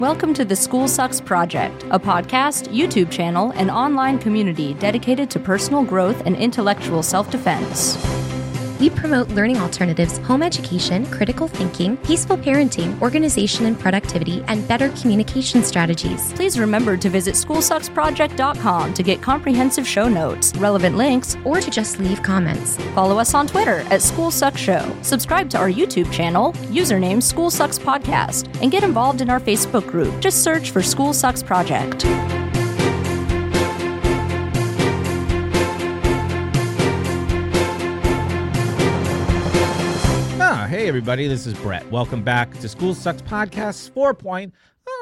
Welcome to the School Sucks Project, a podcast, YouTube channel, and online community dedicated to personal growth and intellectual self-defense. We promote learning alternatives, home education, critical thinking, peaceful parenting, organization and productivity, and better communication strategies. Please remember to visit SchoolSucksProject.com to get comprehensive show notes, relevant links, Or to just leave comments. follow us on Twitter at SchoolSucksShow, subscribe to our YouTube channel, username School Sucks Podcast, and get involved in our Facebook group. Just search for School Sucks Project. Hey everybody, this is Brett. Welcome back to School Sucks Podcast 4.0.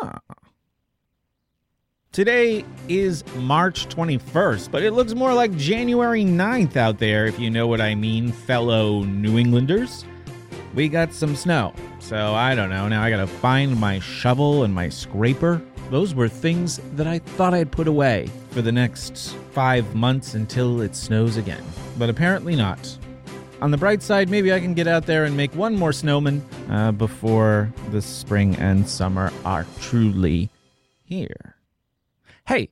Today is March 21st, but it looks more like January 9th out there, if you know what I mean, fellow New Englanders. We got some snow, so I don't know. Now I gotta find my shovel and my scraper. Those were things that I thought I'd put away for the next 5 months until it snows again, but apparently not. On the bright side, maybe I can get out there and make one more snowman before the spring and summer are truly here. Hey,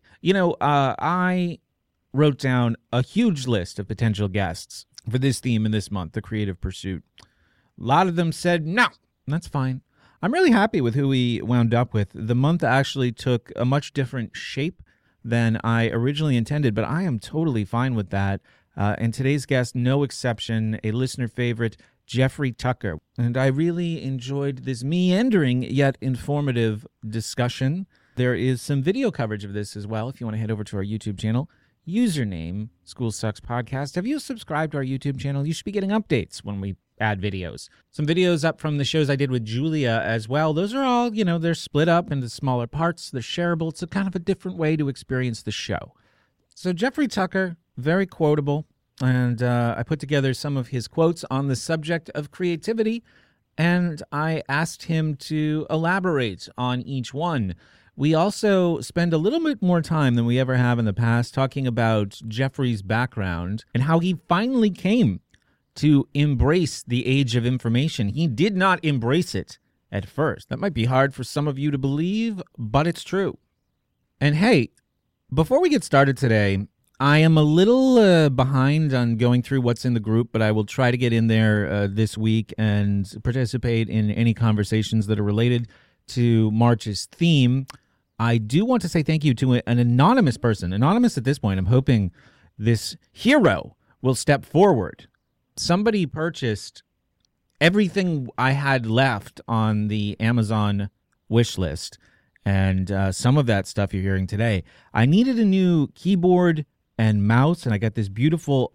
I wrote down a huge list of potential guests for this theme in this month, The Creative Pursuit. A lot of them said, no, that's fine. I'm really happy with who we wound up with. The month actually took a much different shape than I originally intended, but I am totally fine with that. And today's guest, no exception, a listener favorite, Jeffrey Tucker. And I really enjoyed this meandering yet informative discussion. There is some video coverage of this as well if you want to head over to our YouTube channel. Username, School Sucks Podcast. Have you subscribed to our YouTube channel? You should be getting updates when we add videos. Some videos up from the shows I did with Julia as well. Those are all, they're split up into smaller parts. They're shareable. It's a kind of a different way to experience the show. So Jeffrey Tucker, very quotable, and I put together some of his quotes on the subject of creativity, and I asked him to elaborate on each one. We also spend a little bit more time than we ever have in the past talking about Jeffrey's background and how he finally came to embrace the age of information. He did not embrace it at first. That might be hard for some of you to believe, but it's true. And hey, before we get started today, I am a little behind on going through what's in the group, but I will try to get in there this week and participate in any conversations that are related to March's theme. I do want to say thank you to an anonymous person. Anonymous at this point. I'm hoping this hero will step forward. Somebody purchased everything I had left on the Amazon wish list, and some of that stuff you're hearing today. I needed a new keyboard and mouse, and I got this beautiful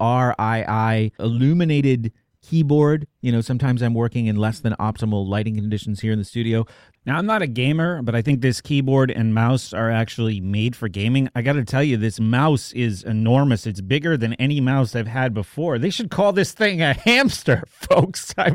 RII illuminated keyboard. Sometimes I'm working in less than optimal lighting conditions here in the studio. Now, I'm not a gamer, but I think this keyboard and mouse are actually made for gaming. I got to tell you, this mouse is enormous. It's bigger than any mouse I've had before. They should call this thing a hamster, folks. I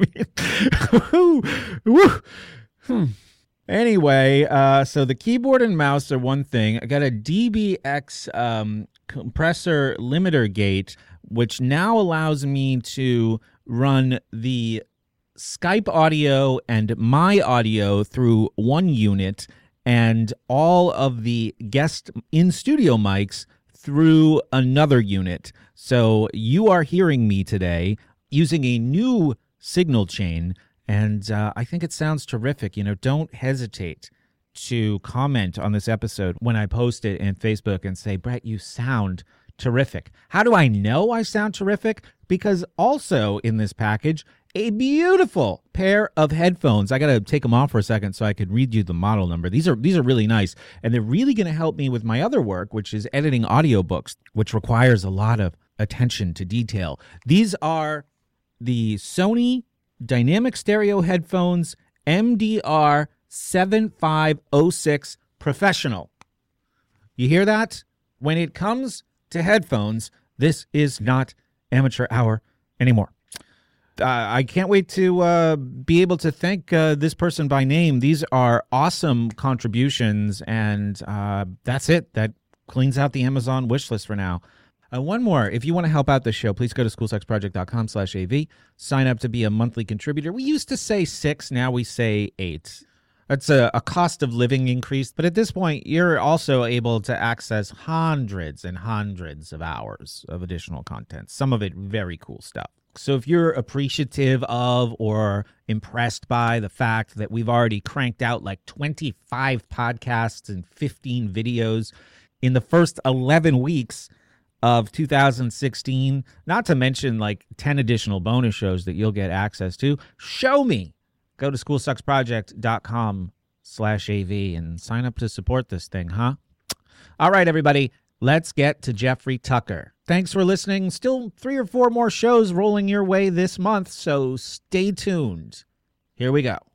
mean, Anyway, so the keyboard and mouse are one thing. I got a DBX compressor limiter gate, which now allows me to run the Skype audio and my audio through one unit and all of the guest in-studio mics through another unit. So you are hearing me today using a new signal chain, and I think it sounds terrific. Don't hesitate to comment on this episode when I post it in Facebook and say, Brett, you sound terrific. How do I know I sound terrific? Because also in this package, a beautiful pair of headphones. I got to take them off for a second so I could read you the model number. These are really nice, and they're really going to help me with my other work, which is editing audiobooks, which requires a lot of attention to detail. These are the Sony Dynamic Stereo Headphones MDR 7506 Professional. You hear that? When it comes to headphones, this is not amateur hour anymore. I can't wait to be able to thank this person by name. These are awesome contributions, and that's it. That cleans out the Amazon wish list for now. One more. If you want to help out the show, please go to schoolsucksproject.com/AV. Sign up to be a monthly contributor. We used to say 6, now we say 8. That's a cost of living increase. But at this point, you're also able to access hundreds and hundreds of hours of additional content, some of it very cool stuff. So if you're appreciative of or impressed by the fact that we've already cranked out like 25 podcasts and 15 videos in the first 11 weeks of 2016, not to mention like 10 additional bonus shows that you'll get access to, show me. Go to schoolsucksproject.com/AV and sign up to support this thing, huh? All right, everybody, let's get to Jeffrey Tucker. Thanks for listening. Still 3 or 4 more shows rolling your way this month, so stay tuned. Here we go.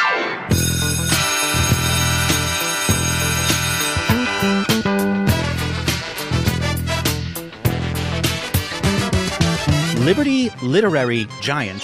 Liberty literary giant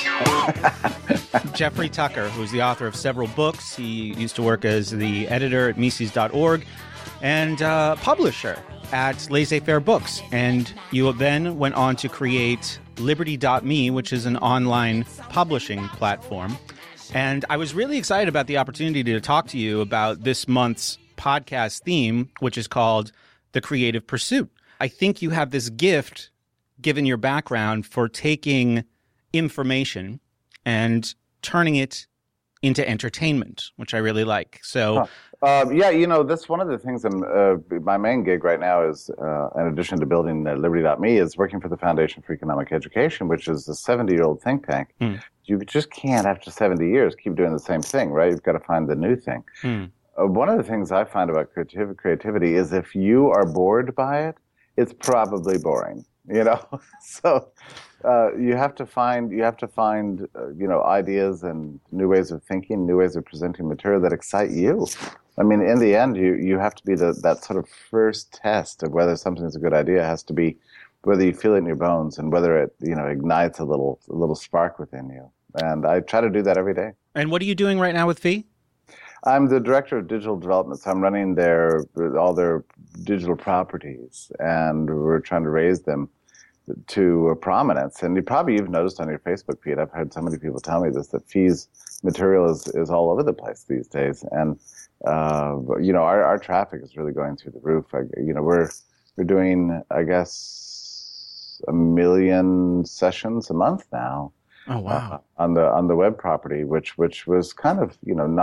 Jeffrey Tucker, who's the author of several books. He used to work as the editor at Mises.org and publisher at Laissez-Faire Books. And you then went on to create Liberty.me, which is an online publishing platform. And I was really excited about the opportunity to talk to you about this month's podcast theme, which is called The Creative Pursuit. I think you have this gift, given your background, for taking information and turning it into entertainment, which I really like. So, that's one of the things. My main gig right now is, in addition to building Liberty.me, is working for the Foundation for Economic Education, which is a 70-year-old think tank. You just can't, after 70 years, keep doing the same thing, right? You've got to find the new thing. One of the things I find about creativity is if you are bored by it, it's probably boring. So you have to find ideas and new ways of thinking, new ways of presenting material that excite you. I mean, in the end, you have to be that sort of first test of whether something's a good idea. Has to be whether you feel it in your bones and whether it ignites a little spark within you. And I try to do that every day. And what are you doing right now with FEE? I'm the director of digital development, so I'm running all their digital properties, and we're trying to raise them to prominence. And you've noticed on your Facebook feed, I've heard so many people tell me this, that FEE's material is all over the place these days. And, our traffic is really going through the roof. We're doing, I guess, 1 million sessions a month now. Oh, wow. On the web property, which was kind of,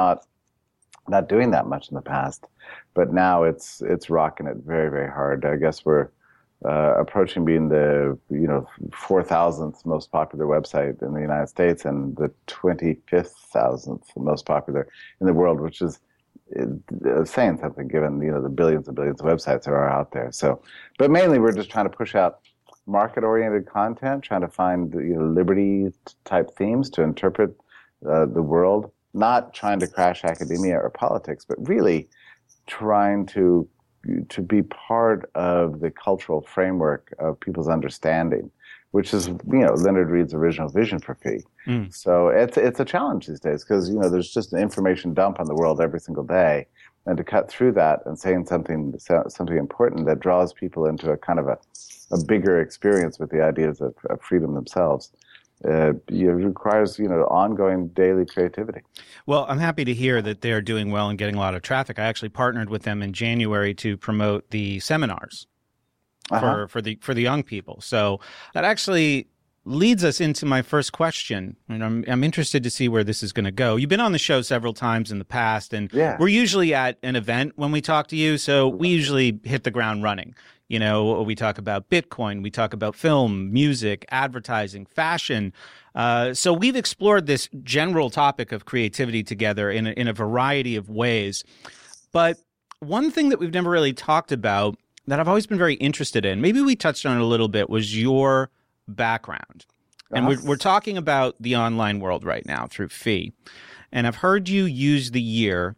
not doing that much in the past, but now it's rocking it very, very hard. I guess we're approaching being the 4,000th most popular website in the United States and the 25,000th most popular in the world, which is saying something given the billions and billions of websites that are out there. So, but mainly we're just trying to push out market-oriented content, trying to find liberty type themes to interpret the world. Not trying to crash academia or politics, but really trying to be part of the cultural framework of people's understanding, which is Leonard Read's original vision for FEE. So it's a challenge these days because there's just an information dump on the world every single day, and to cut through that and saying something important that draws people into a kind of a bigger experience with the ideas of freedom themselves. It requires, ongoing daily creativity. Well, I'm happy to hear that they're doing well and getting a lot of traffic. I actually partnered with them in January to promote the seminars for the young people. So that actually leads us into my first question, and I'm interested to see where this is going to go. You've been on the show several times in the past, and we're usually at an event when we talk to you, so we usually hit the ground running. We talk about Bitcoin, we talk about film, music, advertising, fashion. So we've explored this general topic of creativity together in a variety of ways. But one thing that we've never really talked about that I've always been very interested in, maybe we touched on it a little bit, was your background. And we're talking about the online world right now through FEE. And I've heard you use the year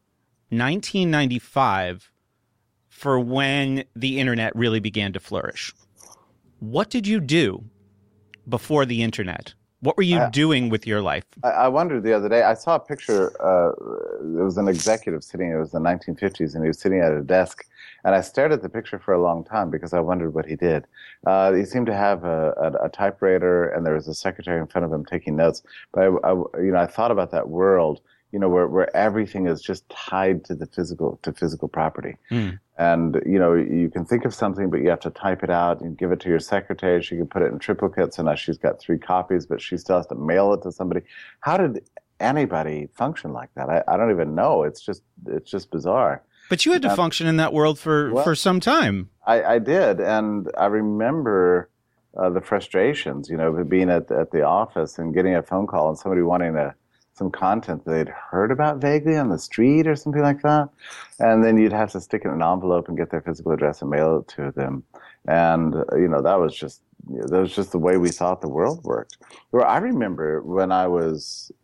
1995 for when the internet really began to flourish. What did you do before the internet? What were you doing with your life? I wondered the other day, I saw a picture, it was an executive sitting, it was the 1950s, and he was sitting at a desk, and I stared at the picture for a long time because I wondered what he did. He seemed to have a typewriter, and there was a secretary in front of him taking notes. But I thought about that world, where everything is just tied to physical property. Mm. And, you can think of something, but you have to type it out and give it to your secretary. She can put it in triplicate. So now she's got 3 copies, but she still has to mail it to somebody. How did anybody function like that? I don't even know. It's just bizarre. But you had to function in that world for some time. I did. And I remember the frustrations, being at the office and getting a phone call and somebody wanting some content that they'd heard about vaguely on the street or something like that. And then you'd have to stick it in an envelope and get their physical address and mail it to them. And, that was just the way we thought the world worked. Where I remember when I was,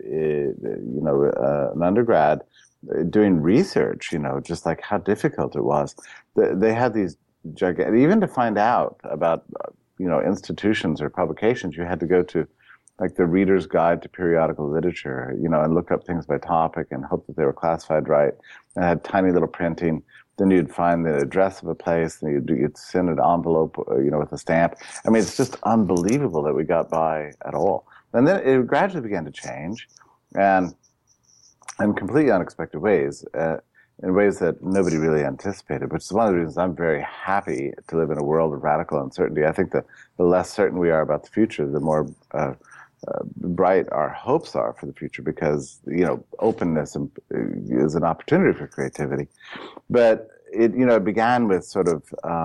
an undergrad doing research, just like how difficult it was. They had these gigantic, even to find out about, institutions or publications, you had to go to like the Reader's Guide to Periodical Literature, and look up things by topic and hope that they were classified right. And it had tiny little printing. Then you'd find the address of a place, and you'd send an envelope, with a stamp. I mean, it's just unbelievable that we got by at all. And then it gradually began to change, and in completely unexpected ways, in ways that nobody really anticipated, which is one of the reasons I'm very happy to live in a world of radical uncertainty. I think that the less certain we are about the future, the more bright our hopes are for the future, because openness is an opportunity for creativity. But it began with sort of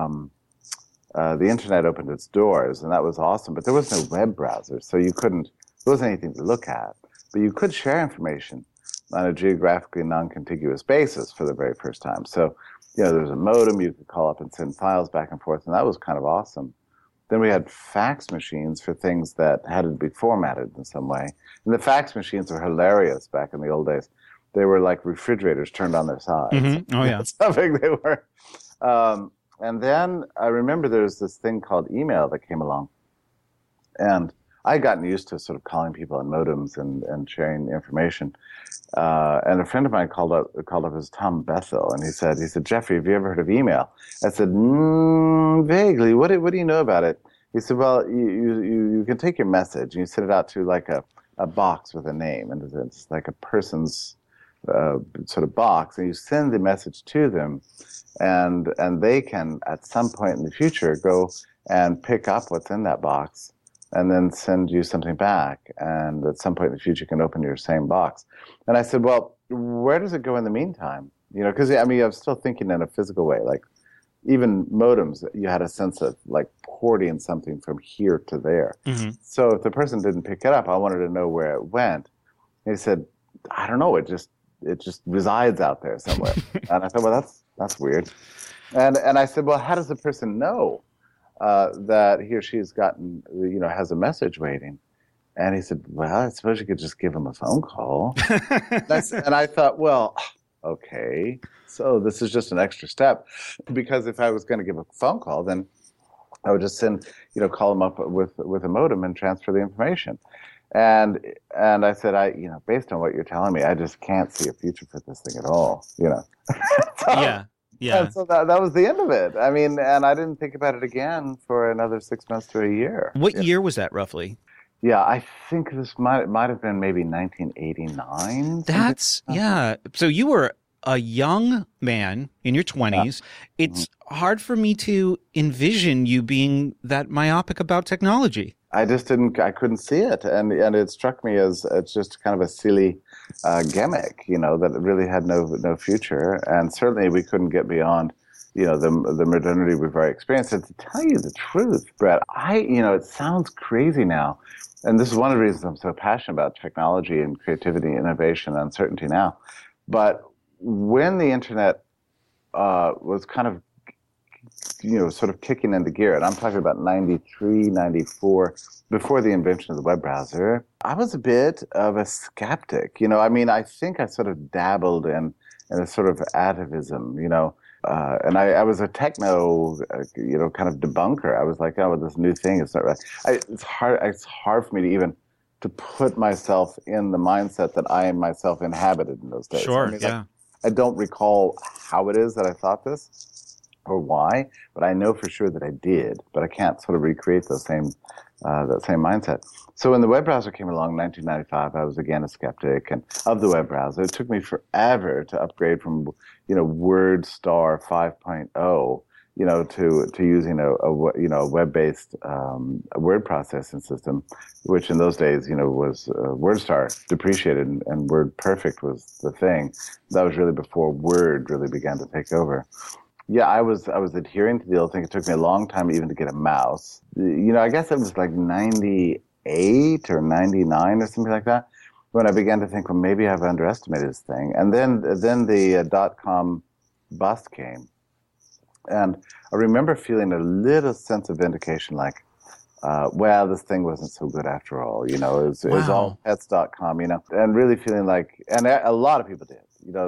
the internet opened its doors, and that was awesome. But there was no web browser, so there wasn't anything to look at. But you could share information on a geographically non-contiguous basis for the very first time. So there was a modem, you could call up and send files back and forth, and that was kind of awesome. Then we had fax machines for things that had to be formatted in some way. And the fax machines were hilarious back in the old days. They were like refrigerators turned on their sides. Mm-hmm. Oh, yeah. That's how big they were. And then I remember there was this thing called email that came along. And I'd gotten used to sort of calling people on modems and sharing information. And a friend of mine called up as Tom Bethel, and he said, Jeffrey, have you ever heard of email? I said, vaguely. What do you know about it? He said, well, you can take your message and you send it out to like a box with a name, and it's like a person's sort of box, and you send the message to them, and they can at some point in the future go and pick up what's in that box and then send you something back, and at some point in the future you can open your same box. And I said, well, where does it go in the meantime? Because I'm still thinking in a physical way. Like even modems, you had a sense of like porting something from here to there. Mm-hmm. So if the person didn't pick it up, I wanted to know where it went. And he said, I don't know, it just resides out there somewhere. And I thought, well, that's weird. And I said, well, how does the person know that he or she's gotten, has a message waiting? And he said, well, I suppose you could just give him a phone call. And I thought, well, okay, so this is just an extra step, because if I was going to give a phone call, then I would just call him up with a modem and transfer the information. And I said, based on what you're telling me, I just can't see a future for this thing at all, Yeah. And so that was the end of it. I mean, and I didn't think about it again for another 6 months to a year. What year was that roughly? Yeah, I think this might have been maybe 1989. Yeah. So you were a young man in your 20s. Yeah. It's hard for me to envision you being that myopic about technology. I couldn't see it. And it struck me as it's just kind of a silly gimmick, that it really had no future. And certainly we couldn't get beyond, the modernity we've already experienced. And to tell you the truth, Brett, it sounds crazy now. And this is one of the reasons I'm so passionate about technology and creativity, innovation, and uncertainty now. But when the internet was kind of, sort of kicking into gear, and I'm talking about 93, 94, before the invention of the web browser, I was a bit of a skeptic. I think I sort of dabbled in a sort of atavism, and I was a techno, kind of debunker. I was like, oh, this new thing is not right. It's hard for me to even to put myself in the mindset that I myself inhabited in those days. Sure, I don't recall how it is that I thought this or why, but I know for sure that I did. But I can't sort of recreate those same that same mindset. So when the web browser came along in 1995, I was again a skeptic and of the web browser. It took me forever to upgrade from, WordStar 5.0, to using a web-based word processing system, which in those days, was WordStar depreciated and WordPerfect was the thing. That was really before Word really began to take over. Yeah, I was adhering to the old thing. It took me a long time even to get a mouse. I guess it was like 98 or 99 or something like that when I began to think, well, maybe I've underestimated this thing. And then the .com bust came. And I remember feeling a little sense of vindication, like, well, this thing wasn't so good after all. It was all pets.com, and really feeling like, and a lot of people did.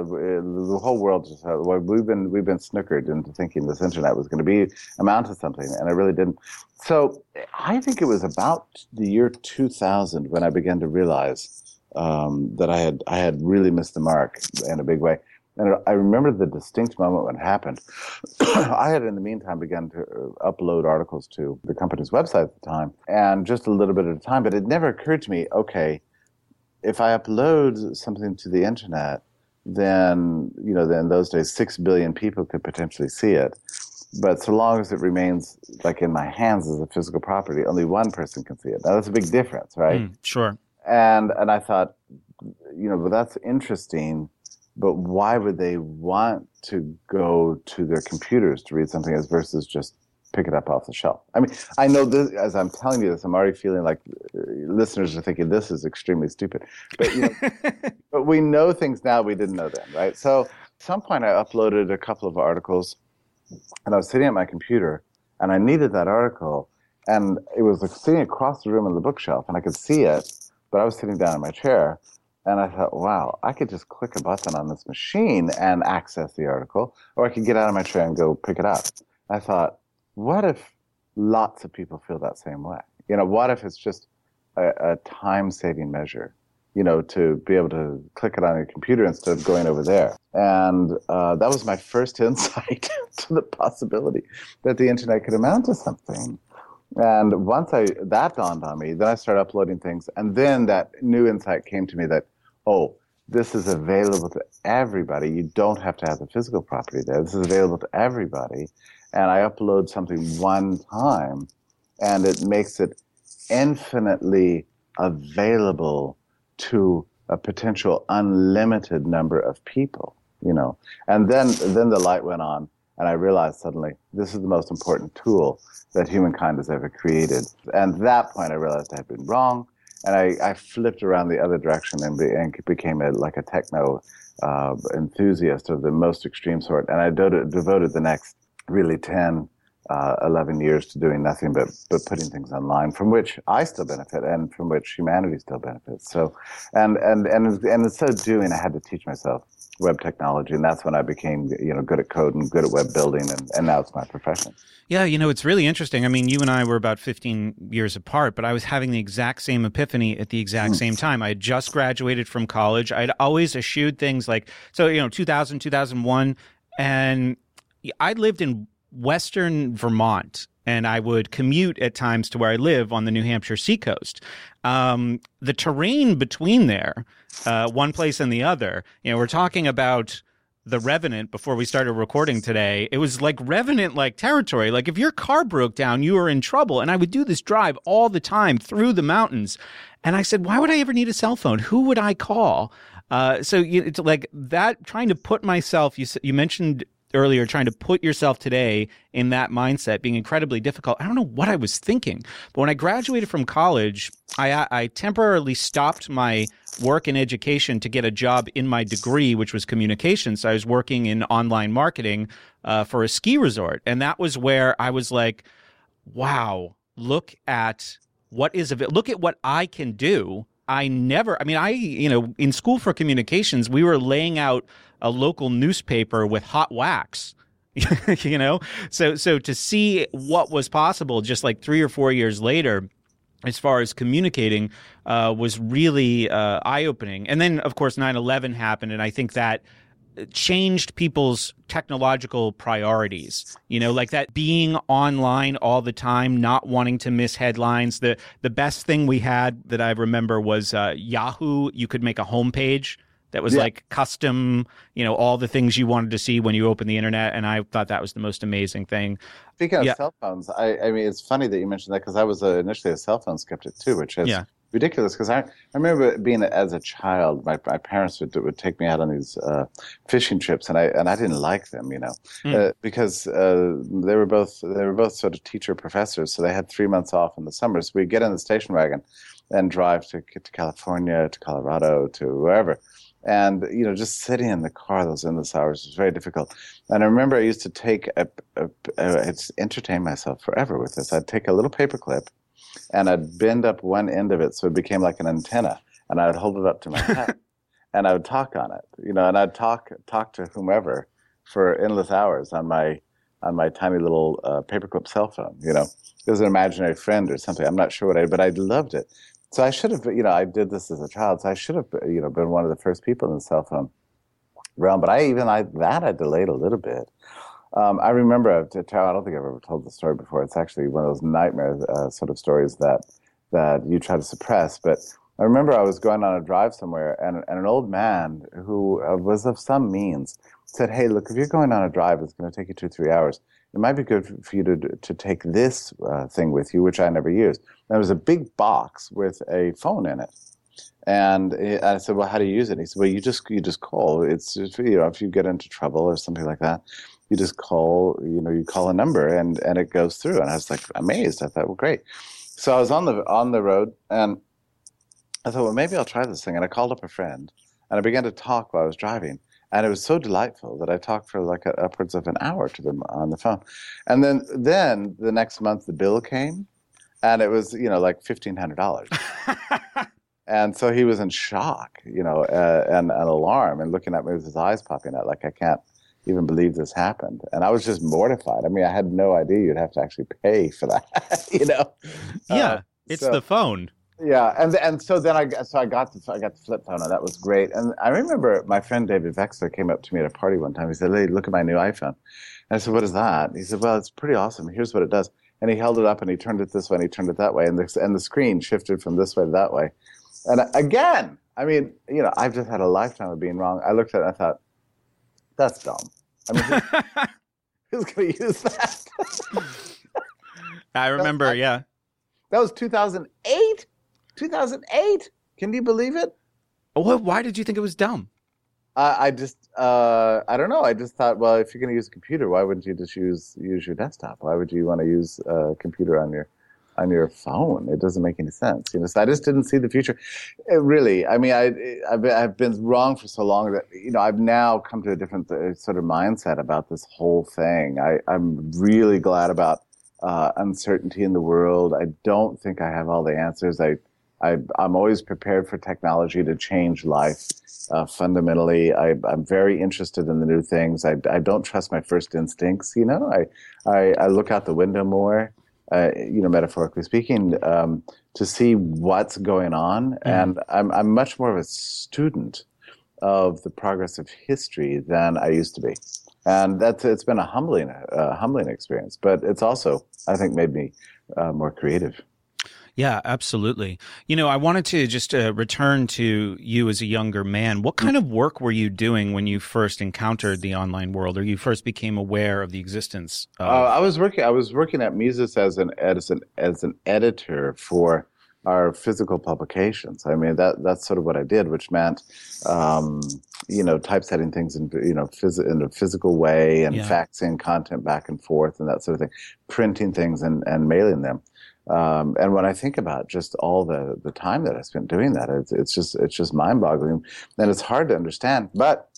The whole world just we've been snookered into thinking this internet was going to amount to something, and it really didn't. So I think it was about the year 2000 when I began to realize that I had really missed the mark in a big way. And I remember the distinct moment when it happened. I had, in the meantime, begun to upload articles to the company's website at the time, and just a little bit at a time. But it never occurred to me, okay, if I upload something to the internet, then, then in those days, 6 billion people could potentially see it. But so long as it remains like in my hands as a physical property, only one person can see it. Now, that's a big difference, right? Sure. And I thought, well, that's interesting. But why would they want to go to their computers to read something versus just pick it up off the shelf? I mean, I know this, as I'm telling you this, I'm already feeling like listeners are thinking this is extremely stupid. But, but we know things now we didn't know then, right? So at some point I uploaded a couple of articles, and I was sitting at my computer, and I needed that article, and it was like sitting across the room on the bookshelf, and I could see it, but I was sitting down in my chair. And I thought, wow, I could just click a button on this machine and access the article, or I could get out of my chair and go pick it up. I thought, what if lots of people feel that same way? What if it's just a time-saving measure, to be able to click it on your computer instead of going over there? And that was my first insight to the possibility that the internet could amount to something. And once that dawned on me, then I started uploading things, and then that new insight came to me that, oh, this is available to everybody. You don't have to have the physical property there. This is available to everybody. And I upload something one time, and it makes it infinitely available to a potential unlimited number of people, And then the light went on, and I realized suddenly this is the most important tool that humankind has ever created. And at that point, I realized I had been wrong. And I flipped around the other direction and became a techno enthusiast of the most extreme sort. And I devoted the next really 10, 11 years to doing nothing but putting things online, from which I still benefit and from which humanity still benefits. So, and instead of doing, I had to teach myself web technology, and that's when I became, good at code and good at web building, and now it's my profession. Yeah, it's really interesting. I mean, you and I were about 15 years apart, but I was having the exact same epiphany at the exact same time. I had just graduated from college. I'd always eschewed things like, 2000, 2001, and I lived in Western Vermont, and I would commute at times to where I live on the New Hampshire seacoast. The terrain between there, one place and the other, we're talking about The Revenant before we started recording today. It was like Revenant-like territory. Like if your car broke down, you were in trouble. And I would do this drive all the time through the mountains. And I said, why would I ever need a cell phone? Who would I call? So it's like that, trying to put myself, you mentioned earlier, trying to put yourself today in that mindset being incredibly difficult. I don't know what I was thinking, but when I graduated from college, I temporarily stopped my work in education to get a job in my degree, which was communications. So I was working in online marketing for a ski resort. And that was where I was like, wow, look at what I can do. In school for communications, we were laying out a local newspaper with hot wax, so to see what was possible just like 3 or 4 years later, as far as communicating, was really eye-opening. And then, of course, 9/11 happened, and I think that changed people's technological priorities. Like that being online all the time, not wanting to miss headlines. The best thing we had that I remember was Yahoo. You could make a homepage that was like custom, all the things you wanted to see when you open the internet. And I thought that was the most amazing thing. Speaking of cell phones, I mean, it's funny that you mentioned that because I was initially a cell phone skeptic too, which is ridiculous. Because I remember being as a child, my parents would take me out on these fishing trips, and I didn't like them, because they were both sort of teacher professors, so they had 3 months off in the summer. So we'd get in the station wagon and drive to California, to Colorado, to wherever. And, just sitting in the car those endless hours was very difficult. And I remember I used to take I'd entertain myself forever with this. I'd take a little paper clip and I'd bend up one end of it so it became like an antenna. And I'd hold it up to my head and I would talk on it, and I'd talk to whomever for endless hours on my tiny little paperclip cell phone. It was an imaginary friend or something. I'm not sure but I loved it. So I should have, I did this as a child, so I should have, been one of the first people in the cell phone realm. But I delayed a little bit. I remember, I don't think I've ever told the story before. It's actually one of those nightmare sort of stories that you try to suppress. But I remember I was going on a drive somewhere, and an old man who was of some means said, "Hey, look, if you're going on a drive, it's going to take you 2-3 hours. It might be good for you to take this thing with you," which I never used. There was a big box with a phone in it. And I said, "Well, how do you use it?" And he said, "Well, you just call. It's just, if you get into trouble or something like that, you just call, you call a number and it goes through." And I was like amazed. I thought, well, great. So I was on the road and I thought, well, maybe I'll try this thing. And I called up a friend and I began to talk while I was driving. And it was so delightful that I talked for like upwards of an hour to them on the phone. And then the next month the bill came, and it was like $1,500. And so he was in shock, and an alarm, and looking at me with his eyes popping out, like, I can't even believe this happened. And I was just mortified. I mean, I had no idea you'd have to actually pay for that, Yeah, it's the phone. Yeah, and so then I got the flip phone, and that was great. And I remember my friend David Vexler came up to me at a party one time. He said, "Hey, look at my new iPhone." And I said, "What is that?" He said, "Well, it's pretty awesome. Here's what it does." And he held it up and he turned it this way and he turned it that way, and the screen shifted from this way to that way. And again, I mean, I've just had a lifetime of being wrong. I looked at it and I thought, that's dumb. I mean, who's going to use that? I remember, yeah. That was 2008. 2008. Can you believe it? Why did you think it was dumb? I don't know. I just thought, well, if you're going to use a computer, why wouldn't you just use your desktop? Why would you want to use a computer on your phone? It doesn't make any sense. So I just didn't see the future. Really, I mean, I've been wrong for so long that I've now come to a different sort of mindset about this whole thing. I'm really glad about uncertainty in the world. I don't think I have all the answers. I'm always prepared for technology to change life fundamentally. I'm very interested in the new things. I don't trust my first instincts. I look out the window more. Metaphorically speaking, to see what's going on, and I'm much more of a student of the progress of history than I used to be, and it's been a humbling experience. But it's also, I think, made me more creative. Yeah, absolutely. I wanted to just return to you as a younger man. What kind of work were you doing when you first encountered the online world, or you first became aware of the existence of... I was working at Mises as an editor for our physical publications. I mean, that's sort of what I did, which meant, typesetting things in a physical way, and faxing content back and forth and that sort of thing, printing things and mailing them. And when I think about just all the time that I spent doing that, it's just mind-boggling, and it's hard to understand. But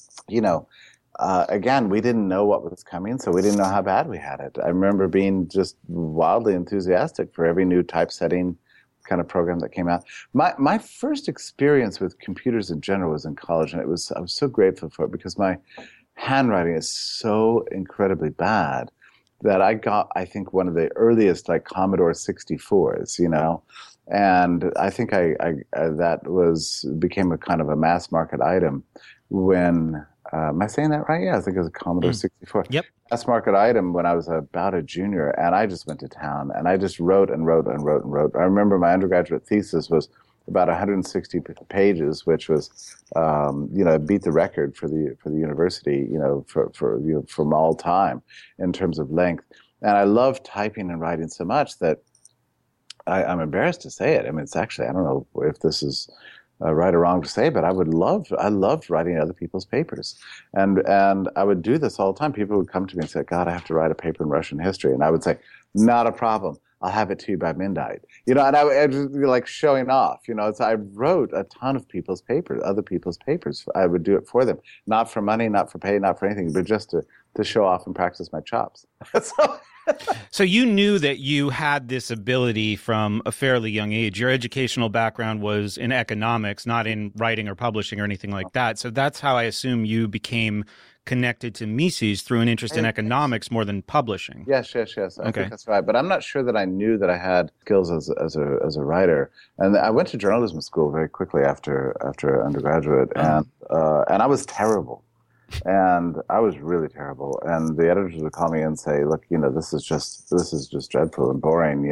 again, we didn't know what was coming, so we didn't know how bad we had it. I remember being just wildly enthusiastic for every new typesetting kind of program that came out. My first experience with computers in general was in college, and I was so grateful for it because my handwriting is so incredibly bad that I got, I think, one of the earliest like Commodore 64s, and I think that became a kind of a mass market item when am I saying that right? Yeah, I think it was a Commodore 64. Yep. Mass market item when I was about a junior, and I just went to town, and I just wrote and wrote and wrote and wrote. I remember my undergraduate thesis was about 160 pages, which was, beat the record for the university, from all time in terms of length. And I loved typing and writing so much that I'm embarrassed to say it. I mean, it's actually, I don't know if this is right or wrong to say, but I loved writing other people's papers. And I would do this all the time. People would come to me and say, God, I have to write a paper in Russian history. And I would say, not a problem. I'll have it to you by midnight. And I would be like showing off, So I wrote a ton of people's papers, other people's papers. I would do it for them, not for money, not for pay, not for anything, but just to show off and practice my chops. So you knew that you had this ability from a fairly young age. Your educational background was in economics, not in writing or publishing or anything like that. So that's how I assume you became connected to Mises, through an interest in economics more than publishing. Yes. I think that's right. But I'm not sure that I knew that I had skills as a writer. And I went to journalism school very quickly after undergraduate, and I was terrible. And I was really terrible. And the editors would call me and say, look, this is just dreadful and boring,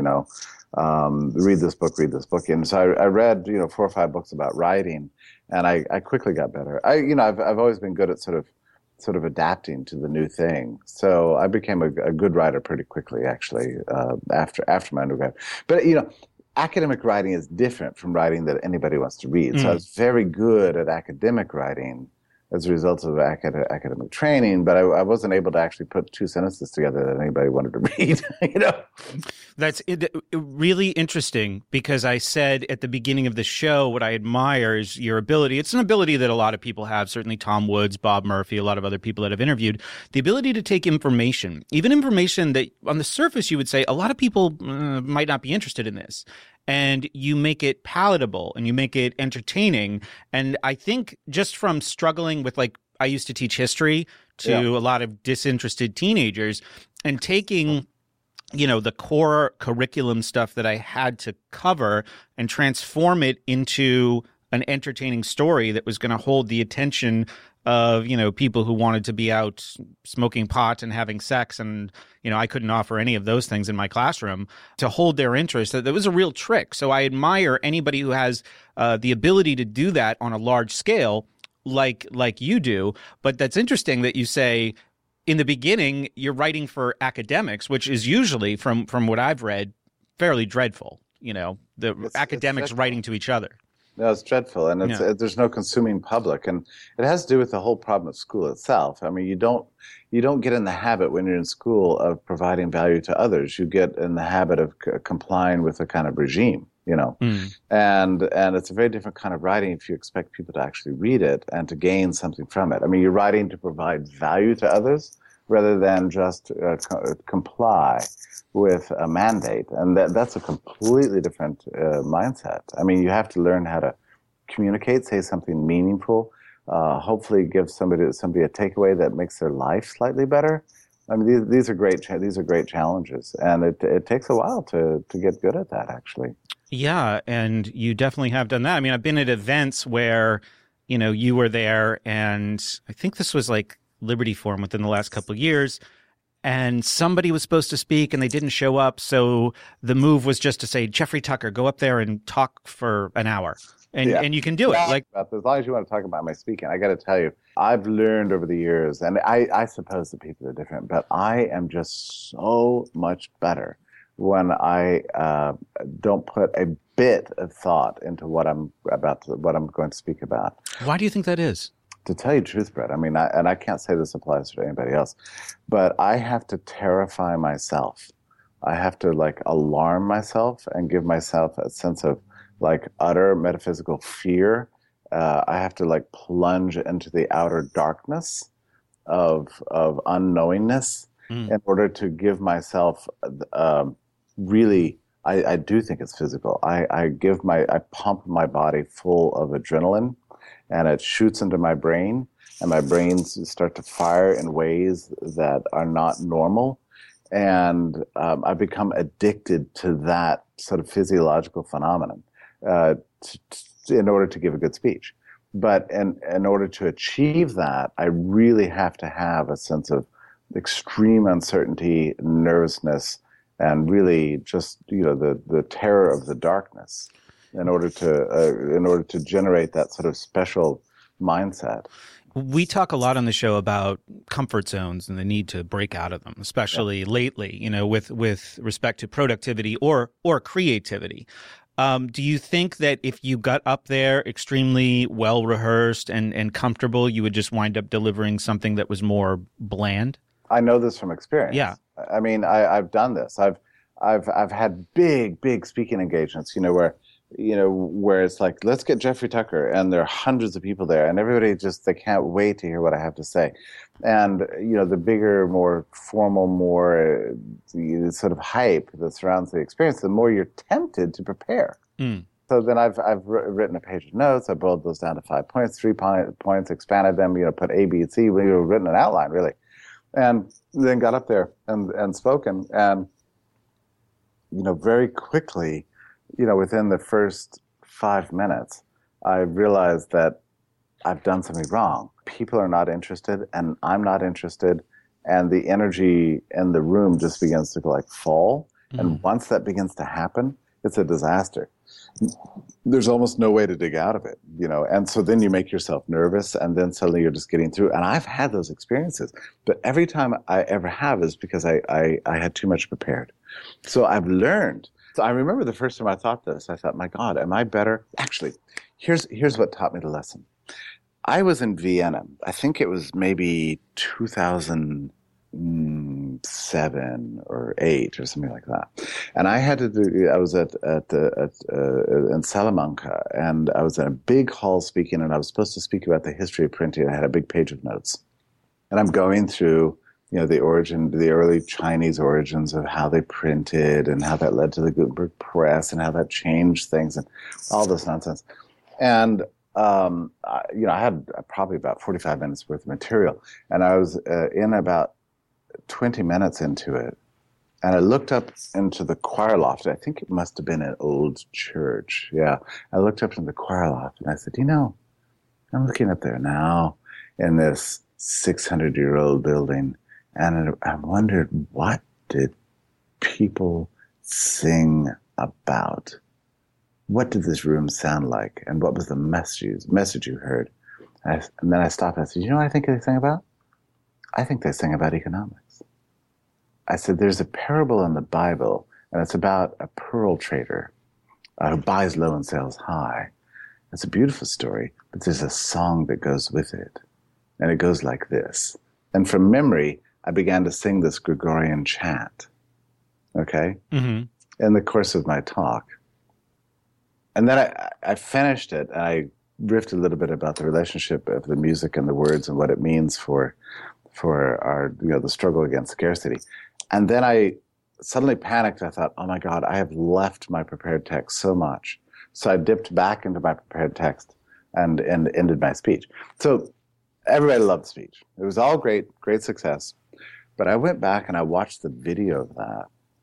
read this book. And so I read, 4 or 5 books about writing, and I quickly got better. I've always been good at sort of adapting to the new thing. So I became a good writer pretty quickly, actually, after my undergrad. But, academic writing is different from writing that anybody wants to read. So I was very good at academic writing as a result of academic training, but I wasn't able to actually put 2 sentences together that anybody wanted to read. That's really interesting, because I said at the beginning of the show what I admire is your ability. It's an ability that a lot of people have, certainly Tom Woods, Bob Murphy, a lot of other people that I've interviewed, the ability to take information, even information that on the surface you would say a lot of people might not be interested in this, and you make it palatable and you make it entertaining. And I think just from struggling with, I used to teach history to a lot of disinterested teenagers, and taking, the core curriculum stuff that I had to cover and transform it into an entertaining story that was going to hold the attention of, people who wanted to be out smoking pot and having sex. And, I couldn't offer any of those things in my classroom, to hold their interest. That was a real trick. So I admire anybody who has the ability to do that on a large scale, like you do. But that's interesting that you say in the beginning, you're writing for academics, which is usually, from what I've read, fairly dreadful. It's academics writing to each other. No, it's dreadful, and there's no consuming public, and it has to do with the whole problem of school itself. I mean, you don't get in the habit when you're in school of providing value to others. You get in the habit of complying with a kind of regime, and it's a very different kind of writing if you expect people to actually read it and to gain something from it. I mean, you're writing to provide value to others rather than just comply with a mandate, and that's a completely different mindset. I mean, you have to learn how to communicate, say something meaningful, hopefully give somebody a takeaway that makes their life slightly better. I mean, these are great challenges, and it takes a while to get good at that, actually. Yeah, and you definitely have done that. I mean, I've been at events where, you were there, and I think this was like Liberty Forum within the last couple of years, and somebody was supposed to speak and they didn't show up. So the move was just to say, Jeffrey Tucker, go up there and talk for an hour. And you can do it. As long as you want to talk about my speaking, I got to tell you, I've learned over the years, and I suppose the people are different, but I am just so much better when I don't put a bit of thought into what I'm going to speak about. Why do you think that is? To tell you the truth, Brett, I mean, I can't say this applies to anybody else, but I have to terrify myself. I have to alarm myself and give myself a sense of utter metaphysical fear. I have to plunge into the outer darkness of unknowingness in order to give myself really. I do think it's physical. I pump my body full of adrenaline, and it shoots into my brain, and my brains start to fire in ways that are not normal. And I become addicted to that sort of physiological phenomenon in order to give a good speech. But in order to achieve that, I really have to have a sense of extreme uncertainty, nervousness, and really just, the terror of the darkness in order to generate that sort of special mindset. We talk a lot on the show about comfort zones and the need to break out of them, especially lately, with respect to productivity or creativity. Do you think that if you got up there extremely well rehearsed and comfortable, you would just wind up delivering something that was more bland? I know this from experience. Yeah. I mean, I've done this. I've had big speaking engagements, where it's like, let's get Jeffrey Tucker, and there are hundreds of people there, and everybody they can't wait to hear what I have to say. And, the bigger, more formal, more sort of hype that surrounds the experience, the more you're tempted to prepare. Mm. So then I've written a page of notes. I boiled those down to 5 points, 3 points, expanded them, put A, B, and C, written an outline, really. And then got up there and spoken. And, very quickly, within the first 5 minutes, I realized that I've done something wrong. People are not interested, and I'm not interested, and the energy in the room just begins to fall. Mm-hmm. And once that begins to happen, it's a disaster. There's almost no way to dig out of it, and so then you make yourself nervous, and then suddenly you're just getting through. And I've had those experiences, but every time I ever have is because I had too much prepared. So I've learned. So I remember the first time I thought this, I thought, my God, am I better? Actually, here's what taught me the lesson. I was in Vienna. I think it was maybe 2007 or 8 or something like that. And I had to do. I was in Salamanca, and I was in a big hall speaking, and I was supposed to speak about the history of printing. I had a big page of notes, and I'm going through, the early Chinese origins of how they printed and how that led to the Gutenberg press and how that changed things and all this nonsense. And I had probably about 45 minutes worth of material, and I was in about 20 minutes into it, and I looked up into the choir loft. I think it must have been an old church. Yeah, I looked up into the choir loft, and I said, I'm looking up there now in this 600-year-old building, and I wondered, what did people sing about? What did this room sound like? And what was the message you heard? And then I stopped and I said, what I think they sing about? I think they sing about economics. I said, there's a parable in the Bible, and it's about a pearl trader who buys low and sells high. It's a beautiful story, but there's a song that goes with it. And it goes like this. And from memory, I began to sing this Gregorian chant, okay, in the course of my talk. And then I finished it, and I riffed a little bit about the relationship of the music and the words and what it means for our, the struggle against scarcity. And then I suddenly panicked. I thought, oh my God, I have left my prepared text so much. So I dipped back into my prepared text and ended my speech. So everybody loved the speech. It was all great success. But I went back and I watched the video of that,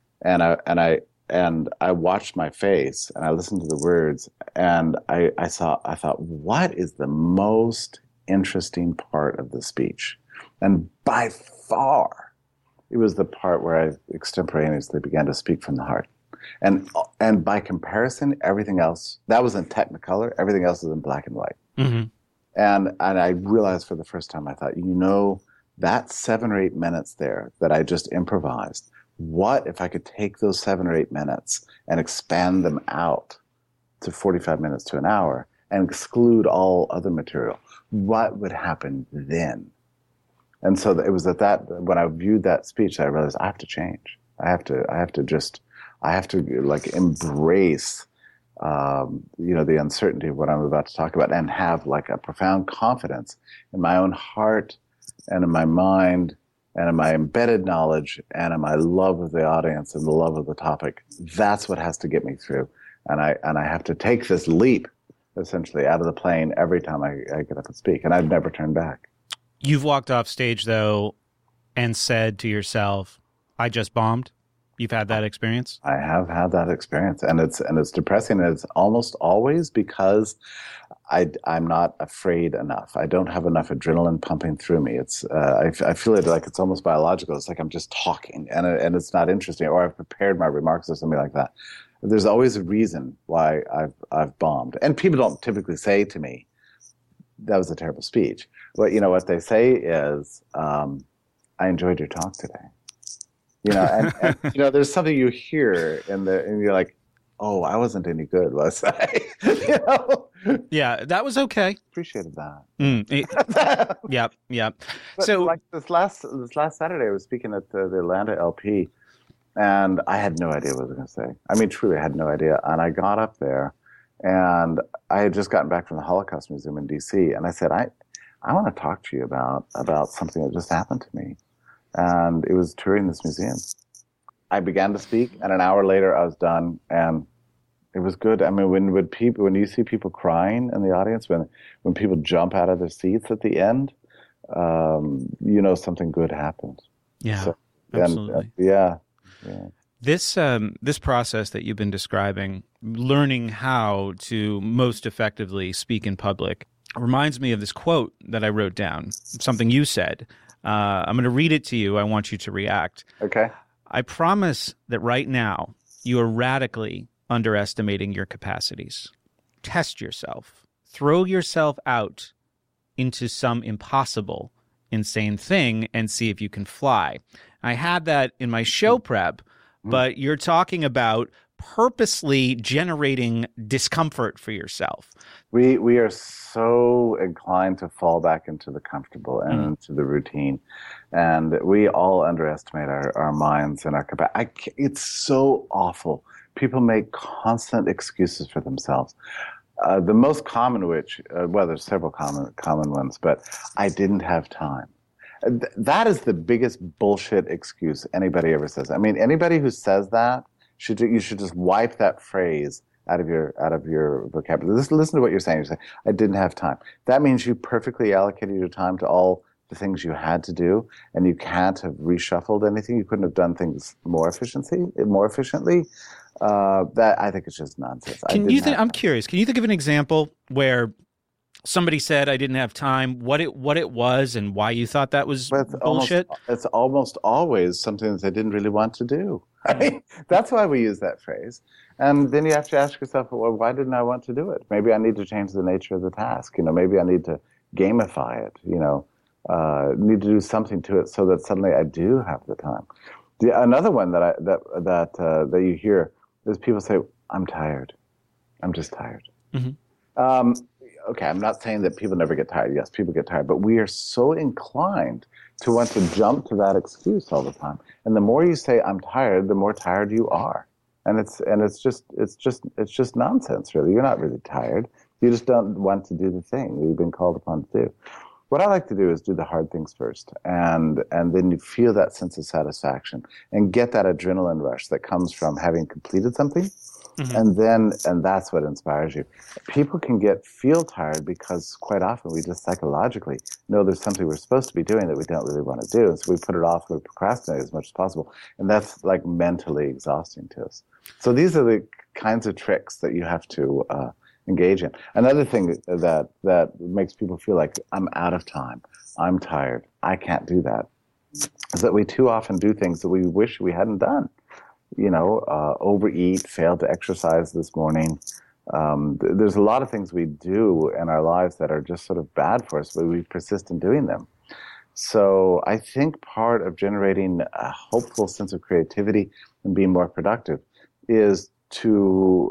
and I watched my face, and I listened to the words, and I thought, what is the most interesting part of the speech? And by far, it was the part where I extemporaneously began to speak from the heart. And by comparison, everything else, that was in Technicolor, everything else is in black and white. Mm-hmm. And I realized for the first time, I thought, that 7 or 8 minutes there that I just improvised, what if I could take those 7 or 8 minutes and expand them out to 45 minutes to an hour and exclude all other material? What would happen then? And so it was when I viewed that speech, I realized I have to change. I have to like embrace, the uncertainty of what I'm about to talk about, and have like a profound confidence in my own heart and in my mind and in my embedded knowledge and in my love of the audience and the love of the topic. That's what has to get me through. And I have to take this leap, essentially, out of the plane every time I get up and speak. And I've never turned back. You've walked off stage, though, and said to yourself, I just bombed. You've had that experience? I have had that experience. And it's depressing. And it's almost always because I'm not afraid enough. I don't have enough adrenaline pumping through me. It's I feel it like it's almost biological. It's like I'm just talking, and it's not interesting, or I've prepared my remarks or something like that. There's always a reason why I've bombed, and people don't typically say to me, "That was a terrible speech." But what they say is, "I enjoyed your talk today." And there's something you hear and you're like, "Oh, I wasn't any good, was I?" Yeah, that was okay. Appreciated that. Yep. But So, like this last Saturday, I was speaking at the Atlanta LP, and I had no idea what I was going to say. I mean, truly, I had no idea. And I got up there, and I had just gotten back from the Holocaust Museum in D.C., and I said, I want to talk to you about something that just happened to me. And it was touring this museum. I began to speak, and an hour later, I was done, and it was good. I mean, when you see people crying in the audience, when people jump out of their seats at the end, something good happened. Yeah, so, absolutely. Yeah. This process that you've been describing, learning how to most effectively speak in public, reminds me of this quote that I wrote down, something you said. I'm going to read it to you. I want you to react. Okay. I promise that right now you are radically underestimating your capacities. Test yourself. Throw yourself out into some impossible, insane thing and see if you can fly. I had that in my show prep, but you're talking about purposely generating discomfort for yourself. We are so inclined to fall back into the comfortable and into the routine, and we all underestimate our minds and our capacity. It's so awful. People make constant excuses for themselves. The most common, there's several common ones, but I didn't have time. That is the biggest bullshit excuse anybody ever says. I mean, anybody who says that, you should just wipe that phrase out of your vocabulary. Listen to what you're saying. You're saying, I didn't have time. That means you perfectly allocated your time to all the things you had to do, and you can't have reshuffled anything. You couldn't have done things more efficiently. That, I think, it's just nonsense. I'm curious. Can you think of an example where somebody said I didn't have time, what it was, and why you thought that was bullshit? It's almost always something that they didn't really want to do. I mean, that's why we use that phrase. And then you have to ask yourself, well, why didn't I want to do it? Maybe I need to change the nature of the task. Maybe I need to gamify it. Need to do something to it so that suddenly I do have the time. Another one that you hear is people say, "I'm tired. I'm just tired." Mm-hmm. Okay, I'm not saying that people never get tired. Yes, people get tired, but we are so inclined to want to jump to that excuse all the time. And the more you say "I'm tired," the more tired you are. And it's just nonsense, really. You're not really tired. You just don't want to do the thing that you've been called upon to do. What I like to do is do the hard things first, and then you feel that sense of satisfaction and get that adrenaline rush that comes from having completed something. Mm-hmm. And that's what inspires you. People can feel tired because quite often we just psychologically know there's something we're supposed to be doing that we don't really want to do. And so we put it off, we procrastinate as much as possible. And that's like mentally exhausting to us. So these are the kinds of tricks that you have to engage in. Another thing that makes people feel like I'm out of time, I'm tired, I can't do that, is that we too often do things that we wish we hadn't done. Overeat, fail to exercise this morning. There's a lot of things we do in our lives that are just sort of bad for us, but we persist in doing them. So I think part of generating a hopeful sense of creativity and being more productive is to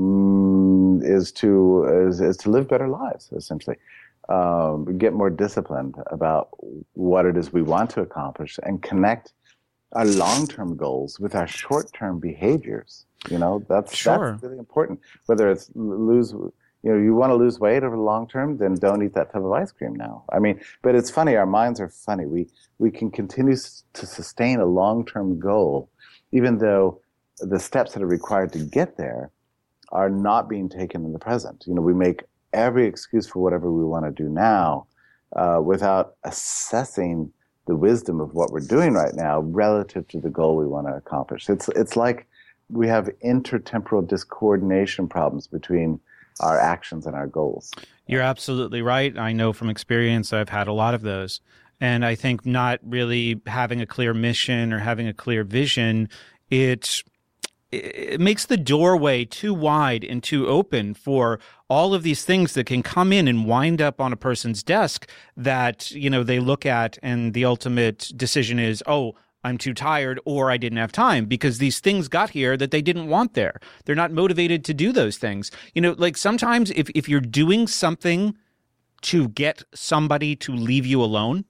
live better lives, essentially. Get more disciplined about what it is we want to accomplish and connect our long-term goals with our short-term behaviors. That's really important. Whether it's you want to lose weight over the long term, then don't eat that tub of ice cream now. I mean, but it's funny. Our minds are funny. We can continue to sustain a long-term goal, even though the steps that are required to get there are not being taken in the present. We make every excuse for whatever we want to do now without assessing the wisdom of what we're doing right now relative to the goal we want to accomplish. It's like we have intertemporal discoordination problems between our actions and our goals. You're absolutely right. I know from experience I've had a lot of those. And I think not really having a clear mission or having a clear vision, it makes the doorway too wide and too open for all of these things that can come in and wind up on a person's desk that, they look at, and the ultimate decision is, oh, I'm too tired, or I didn't have time, because these things got here that they didn't want there. They're not motivated to do those things. Like sometimes if you're doing something to get somebody to leave you alone,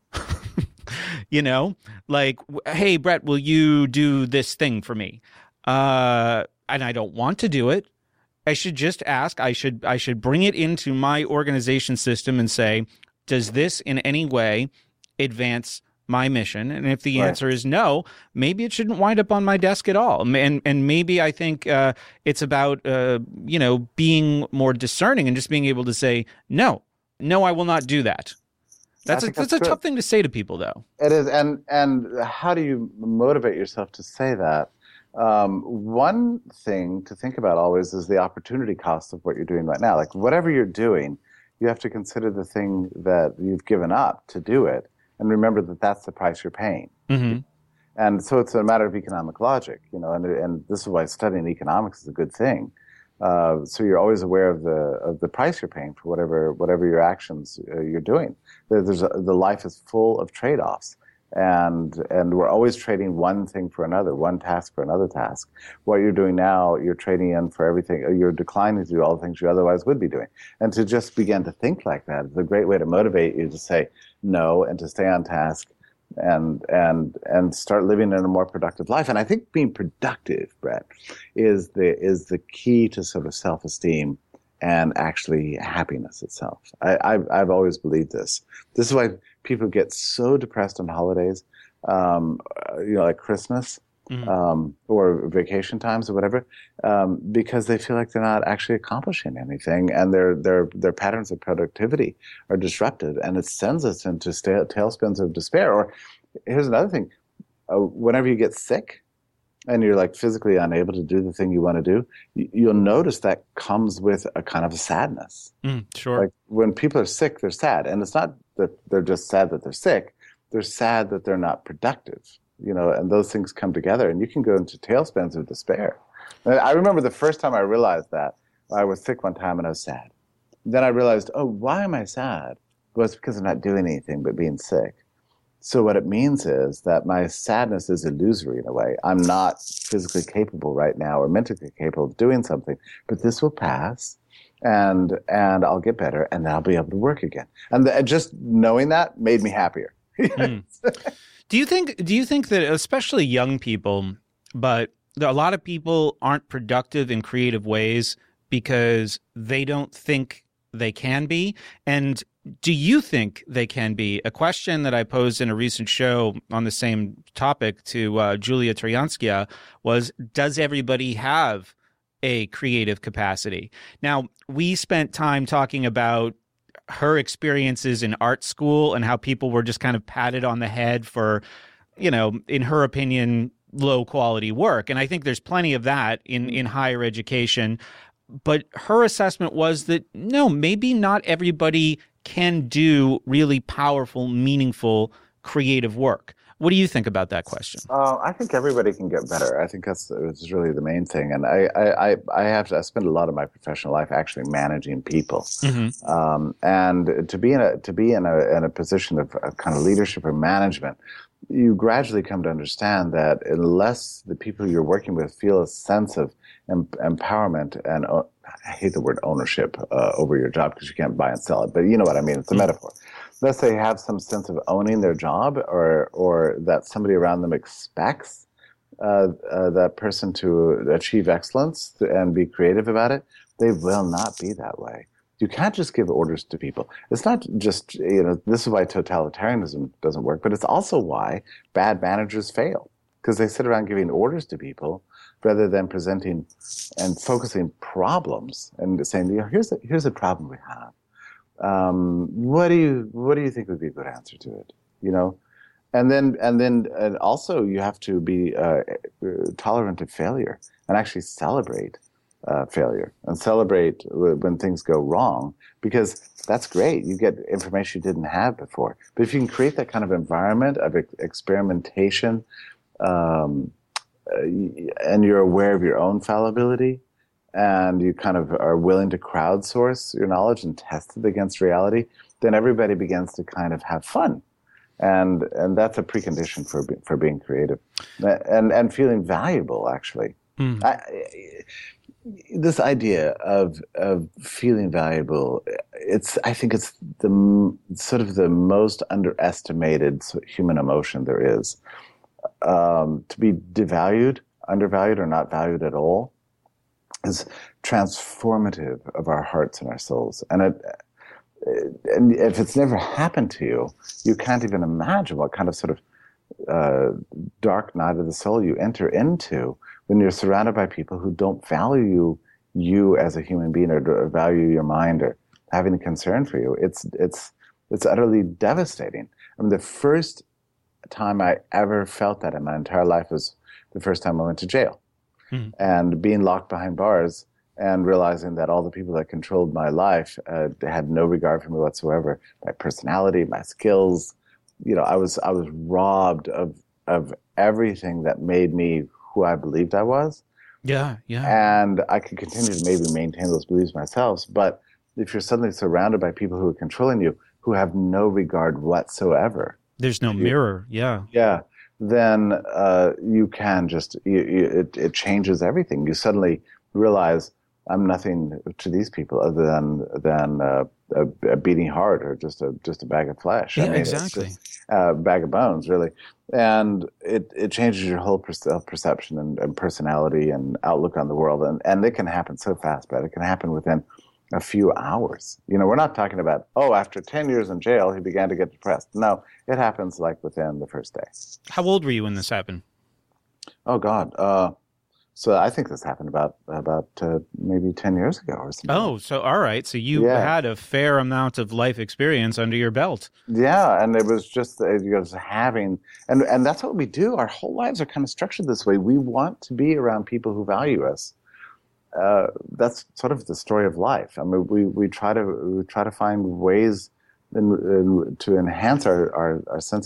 like, hey, Brett, will you do this thing for me? And I don't want to do it. I should just ask. I should bring it into my organization system and say, does this in any way advance my mission? And if the answer is no, maybe it shouldn't wind up on my desk at all. And maybe I think it's about being more discerning and just being able to say no, I will not do that. That's a tough thing to say to people, though. It is, and how do you motivate yourself to say that? One thing to think about always is the opportunity cost of what you're doing right now. Like whatever you're doing, you have to consider the thing that you've given up to do it. And remember that that's the price you're paying. Mm-hmm. And so it's a matter of economic logic, and this is why studying economics is a good thing. So you're always aware of the price you're paying for whatever your actions you're doing. The life is full of trade-offs, and we're always trading one thing for another, one task for another task. What you're doing now, you're trading in for everything. You're declining to do all the things you otherwise would be doing. And to just begin to think like that is a great way to motivate you to say no and to stay on task and start living in a more productive life. And I think being productive, Brett, is the key to sort of self-esteem and actually happiness itself. I've always believed this. This is why people get so depressed on holidays, like Christmas, or vacation times or whatever, because they feel like they're not actually accomplishing anything, and their patterns of productivity are disrupted, and it sends us into tailspins of despair. Or here's another thing: whenever you get sick and you're like physically unable to do the thing you want to do, you'll notice that comes with a kind of a sadness. Sure. Like when people are sick, they're sad, and it's not that they're just sad that they're sick; they're sad that they're not productive. And those things come together, and you can go into tailspins of despair. And I remember the first time I realized that. I was sick one time and I was sad. Then I realized, oh, why am I sad? Well, it's because I'm not doing anything but being sick. So what it means is that my sadness is illusory in a way. I'm not physically capable right now or mentally capable of doing something, but this will pass, and I'll get better, and then I'll be able to work again. And just knowing that made me happier. Do you think that especially young people, but a lot of people aren't productive in creative ways because they don't think they can be? And do you think they can be? A question that I posed in a recent show on the same topic to Julia Troyanskia was, does everybody have a creative capacity? Now, we spent time talking about her experiences in art school and how people were just kind of patted on the head for, in her opinion, low quality work. And I think there's plenty of that in higher education. But her assessment was that, no, maybe not everybody can do really powerful, meaningful, creative work. What do you think about that question? I think everybody can get better. I think that's really the main thing. And I spend a lot of my professional life actually managing people, and to be in a position of kind of leadership or management, you gradually come to understand that unless the people you're working with feel a sense of empowerment and I hate the word ownership over your job because you can't buy and sell it, but you know what I mean. It's a metaphor. Unless they have some sense of owning their job, or that somebody around them expects that person to achieve excellence and be creative about it, they will not be that way. You can't just give orders to people. It's not just, this is why totalitarianism doesn't work, but it's also why bad managers fail, because they sit around giving orders to people rather than presenting and focusing problems and saying, here's a problem we have. What do you think would be a good answer to it? And then also you have to be tolerant of failure and actually celebrate failure and celebrate when things go wrong, because that's great. You get information you didn't have before. But if you can create that kind of environment of experimentation, and you're aware of your own fallibility, and you kind of are willing to crowdsource your knowledge and test it against reality, then everybody begins to kind of have fun. And that's a precondition for being creative and feeling valuable, actually. This idea of feeling valuable, I think it's the sort of the most underestimated human emotion there is. To be devalued, undervalued, or not valued at all is transformative of our hearts and our souls. And if it's never happened to you, you can't even imagine what kind of sort of dark night of the soul you enter into when you're surrounded by people who don't value you as a human being, or value your mind, or have any concern for you. It's utterly devastating. I mean, the first time I ever felt that in my entire life was the first time I went to jail. And being locked behind bars and realizing that all the people that controlled my life had no regard for me whatsoever. My personality, my skills, I was robbed of everything that made me who I believed I was. Yeah. And I could continue to maybe maintain those beliefs myself. But if you're suddenly surrounded by people who are controlling you, who have no regard whatsoever, there's no mirror. Yeah. Then you can just, it changes everything. You suddenly realize I'm nothing to these people other than a beating heart, or just a bag of flesh. Yeah, exactly. A bag of bones, really. And it changes your whole perception and personality and outlook on the world. And it can happen so fast, but it can happen within a few hours. We're not talking about, after 10 years in jail, he began to get depressed. No, it happens like within the first day. How old were you when this happened? Oh, God. So I think this happened about maybe 10 years ago or something. Oh, so all right. So you had a fair amount of life experience under your belt. Yeah, and it was just having, and that's what we do. Our whole lives are kind of structured this way. We want to be around people who value us. That's sort of the story of life. I mean, we try to find ways to enhance our sense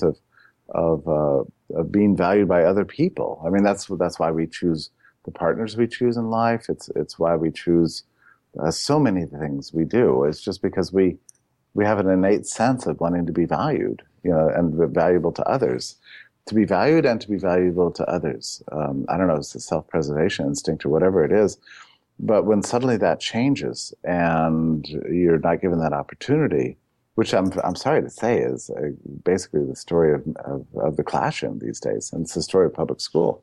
of being valued by other people. I mean, that's why we choose the partners we choose in life. It's why we choose so many things we do. It's just because we have an innate sense of wanting to be valued, and valuable to others. To be valued and to be valuable to others. I don't know, it's a self-preservation instinct or whatever it is. But when suddenly that changes and you're not given that opportunity, which I'm sorry to say is basically the story of the classroom these days, and it's the story of public school.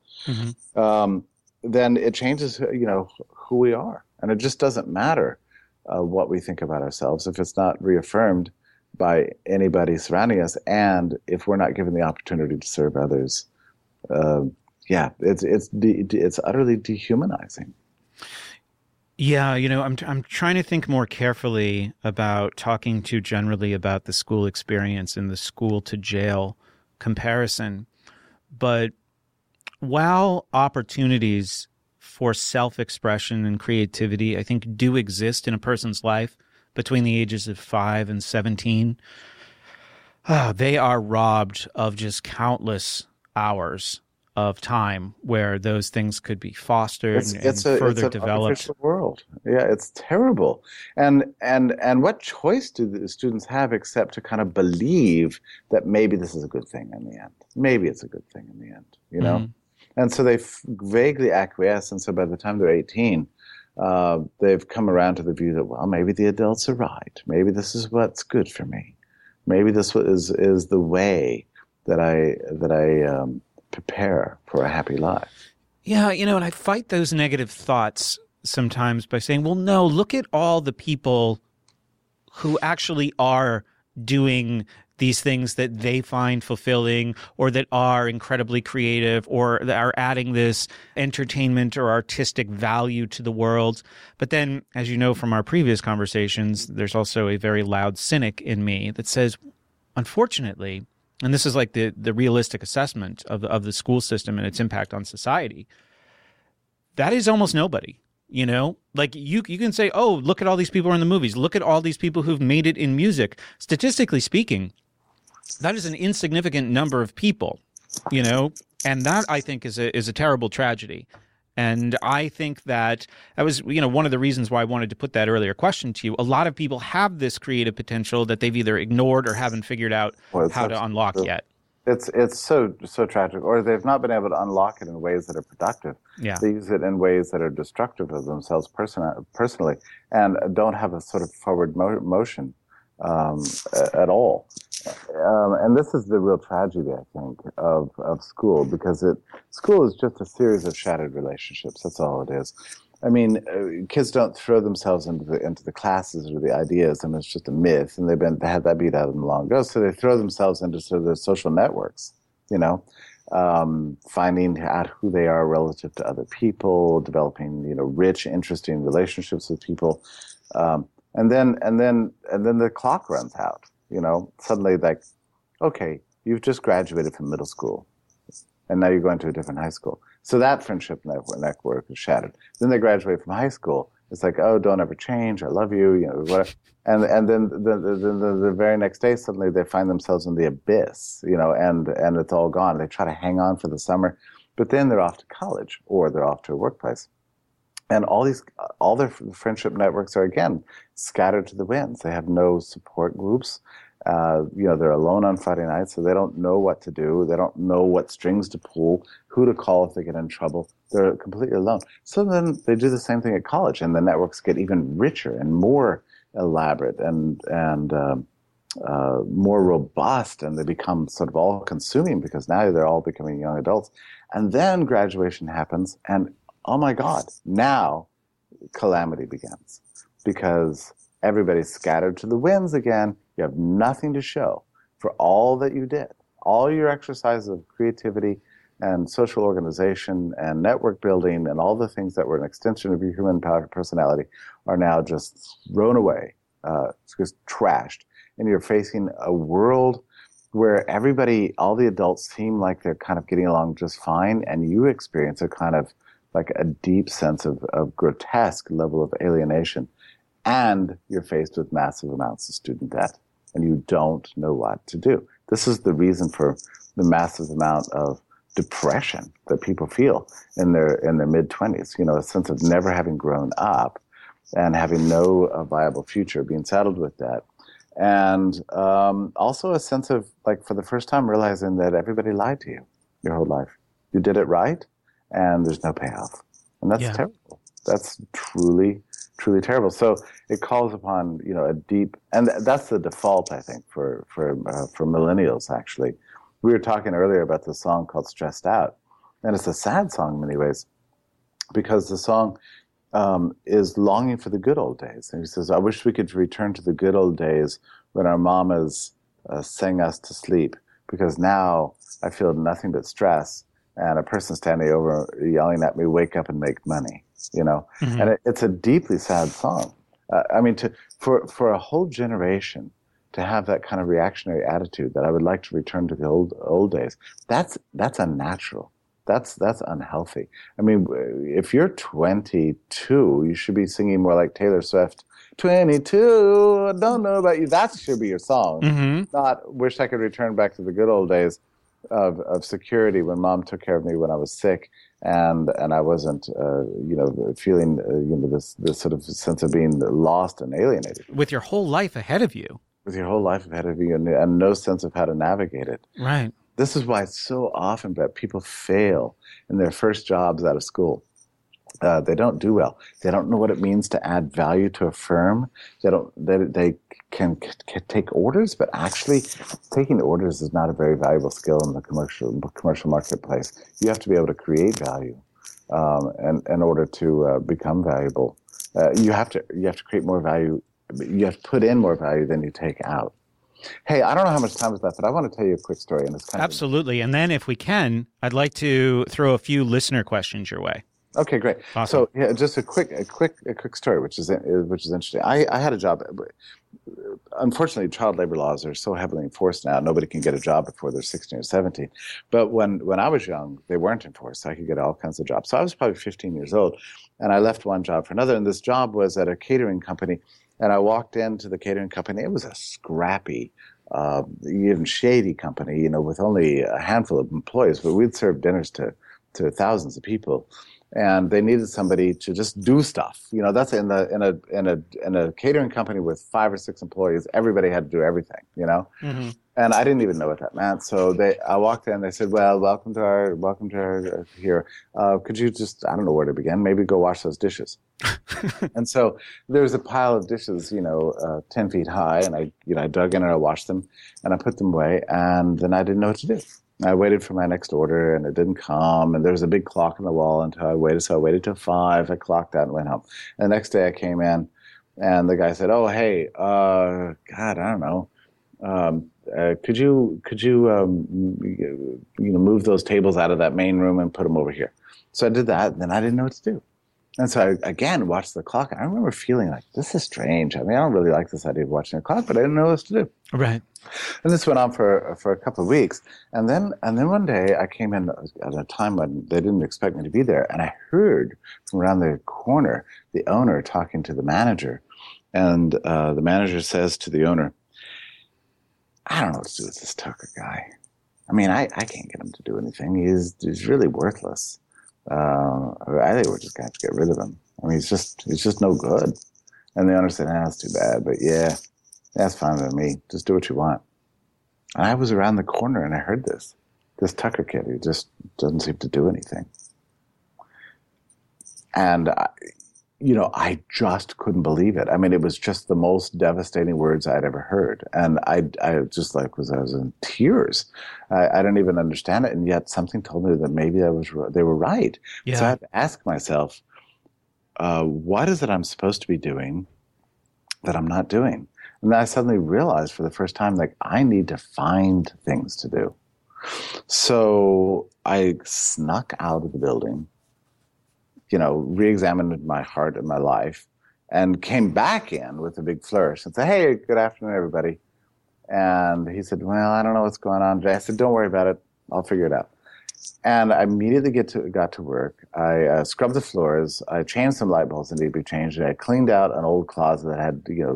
Then it changes, who we are, and it just doesn't matter what we think about ourselves if it's not reaffirmed by anybody surrounding us, and if we're not given the opportunity to serve others. It's utterly dehumanizing. Yeah, I'm trying to think more carefully about talking to generally about the school experience and the school to jail comparison. But while opportunities for self-expression and creativity, I think, do exist in a person's life between the ages of 5 and 17, they are robbed of just countless hours of time where those things could be fostered and further developed. It's an artificial world. Yeah, it's terrible. And what choice do the students have except to kind of believe that maybe this is a good thing in the end? Maybe it's a good thing in the end, And so they vaguely acquiesce, and so by the time they're 18, they've come around to the view that, well, maybe the adults are right. Maybe this is what's good for me. Maybe this is the way that I prepare for a happy life. Yeah, and I fight those negative thoughts sometimes by saying, well, no, look at all the people who actually are doing these things that they find fulfilling, or that are incredibly creative, or that are adding this entertainment or artistic value to the world. But then, as you know from our previous conversations, there's also a very loud cynic in me that says, unfortunately, and this is like the realistic assessment of the school system and its impact on society, that is almost nobody. You know, like you can say, oh, look at all these people in the movies. Look at all these people who've made it in music. Statistically speaking, that is an insignificant number of people, you know, and that I think is a terrible tragedy. And I think that was, you know, one of the reasons why I wanted to put that earlier question to you. A lot of people have this creative potential that they've either ignored or haven't figured out how to unlock yet. It's so tragic, or they've not been able to unlock it in ways that are productive. Yeah. They use it in ways that are destructive of themselves personally, and don't have a sort of forward motion at all. And this is the real tragedy, I think, of school, because school is just a series of shattered relationships. That's all it is. I mean, kids don't throw themselves into the classes or the ideas, and it's just a myth, and they had that beat out of them long ago. So they throw themselves into sort of the social networks, you know, finding out who they are relative to other people, developing, you know, rich, interesting relationships with people, and then the clock runs out. You know, suddenly, like, okay, you've just graduated from middle school, and now you're going to a different high school. So that friendship network is shattered. Then they graduate from high school. It's like, oh, don't ever change. I love you. You know, whatever. And then the very next day, suddenly they find themselves in the abyss. You know, and it's all gone. They try to hang on for the summer, but then they're off to college or they're off to a workplace, and all their friendship networks are again scattered to the winds. They have no support groups. You know, they're alone on Friday nights, so they don't know what to do. They don't know what strings to pull, who to call if they get in trouble. They're completely alone. So then they do the same thing at college, and the networks get even richer and more elaborate and more robust, and they become sort of all-consuming because now they're all becoming young adults. And then graduation happens, and oh my God, now calamity begins because everybody's scattered to the winds again. You have nothing to show for all that you did. All your exercises of creativity and social organization and network building and all the things that were an extension of your human personality are now just thrown away, just trashed. And you're facing a world where everybody, all the adults seem like they're kind of getting along just fine, and you experience a kind of like a deep sense of grotesque level of alienation. And you're faced with massive amounts of student debt, and you don't know what to do. This is the reason for the massive amount of depression that people feel in their mid-20s. You know, a sense of never having grown up and having no viable future, being saddled with debt. And also a sense of, like, for the first time realizing that everybody lied to you your whole life. You did it right, and there's no payoff. And that's terrible. That's truly terrible. So it calls upon, you know, a deep, and that's the default, I think, for millennials. Actually, we were talking earlier about the song called "Stressed Out," and it's a sad song in many ways because the song is longing for the good old days. And he says, "I wish we could return to the good old days when our mamas sang us to sleep, because now I feel nothing but stress and a person standing over yelling at me, 'Wake up and make money.'" You know, and it's a deeply sad song. I mean, for a whole generation to have that kind of reactionary attitude that I would like to return to the old days, that's unnatural. That's unhealthy. I mean, if you're 22, you should be singing more like Taylor Swift. 22, I don't know about you. That should be your song. Not "Wish I could return back to the good old days of security when mom took care of me when I was sick and I wasn't, you know, feeling, you know, this sort of sense of being lost and alienated." With your whole life ahead of you. With your whole life ahead of you and no sense of how to navigate it. Right. This is why so often that people fail in their first jobs out of school. They don't do well. They don't know what it means to add value to a firm. They can take orders, but actually taking orders is not a very valuable skill in the commercial marketplace. You have to be able to create value, and in order to become valuable, you have to create more value. You have to put in more value than you take out. Hey, I don't know how much time is left, but I want to tell you a quick story, and it's kind absolutely. And then, if we can, I'd like to throw a few listener questions your way. Okay, great. Awesome. So, yeah, just a quick story, which is interesting. I had a job. unfortunately, child labor laws are so heavily enforced now. Nobody can get a job before they're 16 or 17. But when I was young, they weren't enforced. So I could get all kinds of jobs. So I was probably 15 years old, and I left one job for another. And this job was at a catering company. And I walked into the catering company. It was a scrappy, even shady company, with only a handful of employees. But we'd serve dinners to thousands of people. And they needed somebody to just do stuff. That's in a catering company with 5 or 6 employees. Everybody had to do everything. Mm-hmm. And I didn't even know what that meant. So I walked in. They said, "Well, welcome to our here. Could you just, I don't know where to begin. Maybe go wash those dishes." And so there was a pile of dishes, 10 feet high, and I dug in and I washed them, and I put them away, and then I didn't know what to do. I waited for my next order, and it didn't come. And there was a big clock on the wall until I waited. So I waited till 5. I clocked out and went home. And the next day I came in, and the guy said, "Oh, hey, God, I don't know. Could you move those tables out of that main room and put them over here?" So I did that, and then I didn't know what to do. And so I, again, watched the clock. And I remember feeling like, this is strange. I mean, I don't really like this idea of watching the clock, but I didn't know what to do. Right. And this went on for a couple of weeks. And then one day I came in at a time when they didn't expect me to be there. And I heard from around the corner the owner talking to the manager. And the manager says to the owner, "I don't know what to do with this Tucker guy. I mean, I can't get him to do anything. He's really worthless. I think we're just going to have to get rid of him. I mean, he's just no good." And the owner said, "That's too bad, but yeah, that's fine with me. Just do what you want." And I was around the corner and I heard this Tucker kid who just doesn't seem to do anything. And I just couldn't believe it. I mean, it was just the most devastating words I'd ever heard. And I just I was in tears. I didn't even understand it. And yet something told me that maybe they were right. Yeah. So I had to ask myself, what is it I'm supposed to be doing that I'm not doing? And then I suddenly realized for the first time, I need to find things to do. So I snuck out of the building, re-examined my heart and my life, and came back in with a big flourish and said, "Hey, good afternoon, everybody." And he said, "Well, I don't know what's going on today." I said, "Don't worry about it. I'll figure it out." And I immediately got to work. I scrubbed the floors. I changed some light bulbs that needed to be changed. I cleaned out an old closet that had, it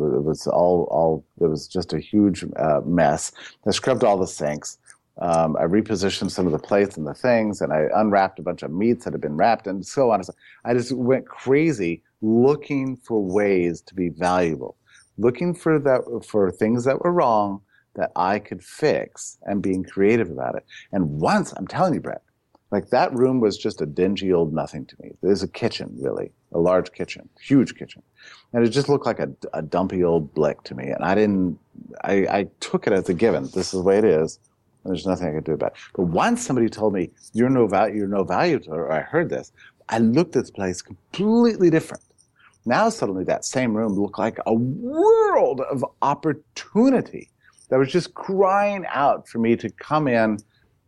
was just a huge mess. I scrubbed all the sinks. I repositioned some of the plates and the things, and I unwrapped a bunch of meats that had been wrapped, and so on. I just went crazy looking for ways to be valuable, looking for things that were wrong that I could fix, and being creative about it. And once, I'm telling you, Brett, that room was just a dingy old nothing to me. There's a kitchen, really, a large kitchen, huge kitchen. And it just looked like a dumpy old blick to me. And I took it as a given. This is the way it is. And there's nothing I could do about it. But once somebody told me, you're no value to her, or I heard this, I looked at this place completely different. Now suddenly that same room looked like a world of opportunity that was just crying out for me to come in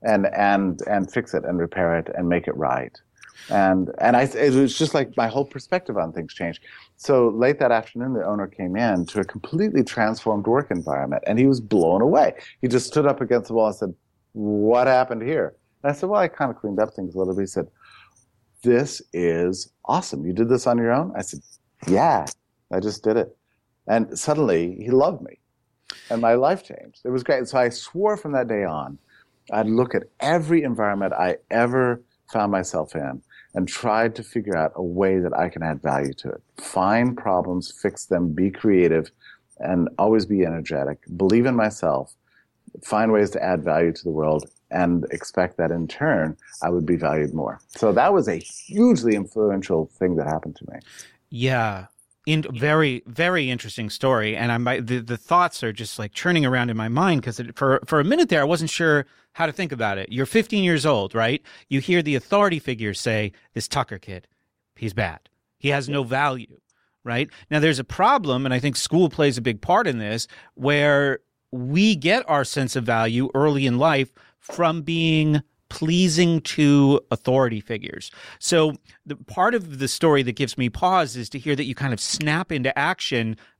and fix it and repair it and make it right. And it was just like my whole perspective on things changed. So late that afternoon, the owner came in to a completely transformed work environment, and he was blown away. He just stood up against the wall and said, "What happened here?" And I said, "Well, I kind of cleaned up things a little bit." He said, "This is awesome. You did this on your own?" I said, "Yeah, I just did it." And suddenly he loved me, and my life changed. It was great. So I swore from that day on, I'd look at every environment I ever found myself in and tried to figure out a way that I can add value to it. Find problems, fix them, be creative, and always be energetic. Believe in myself, find ways to add value to the world, and expect that in turn, I would be valued more. So that was a hugely influential thing that happened to me. Yeah. Very, very interesting story. And the thoughts are just churning around in my mind, because for a minute there, I wasn't sure how to think about it. You're 15 years old, right? You hear the authority figures say, "This Tucker kid, he's bad. He has no value," right? Now, there's a problem, and I think school plays a big part in this, where we get our sense of value early in life from being pleasing to authority figures. So the part of the story that gives me pause is to hear that you kind of snap into action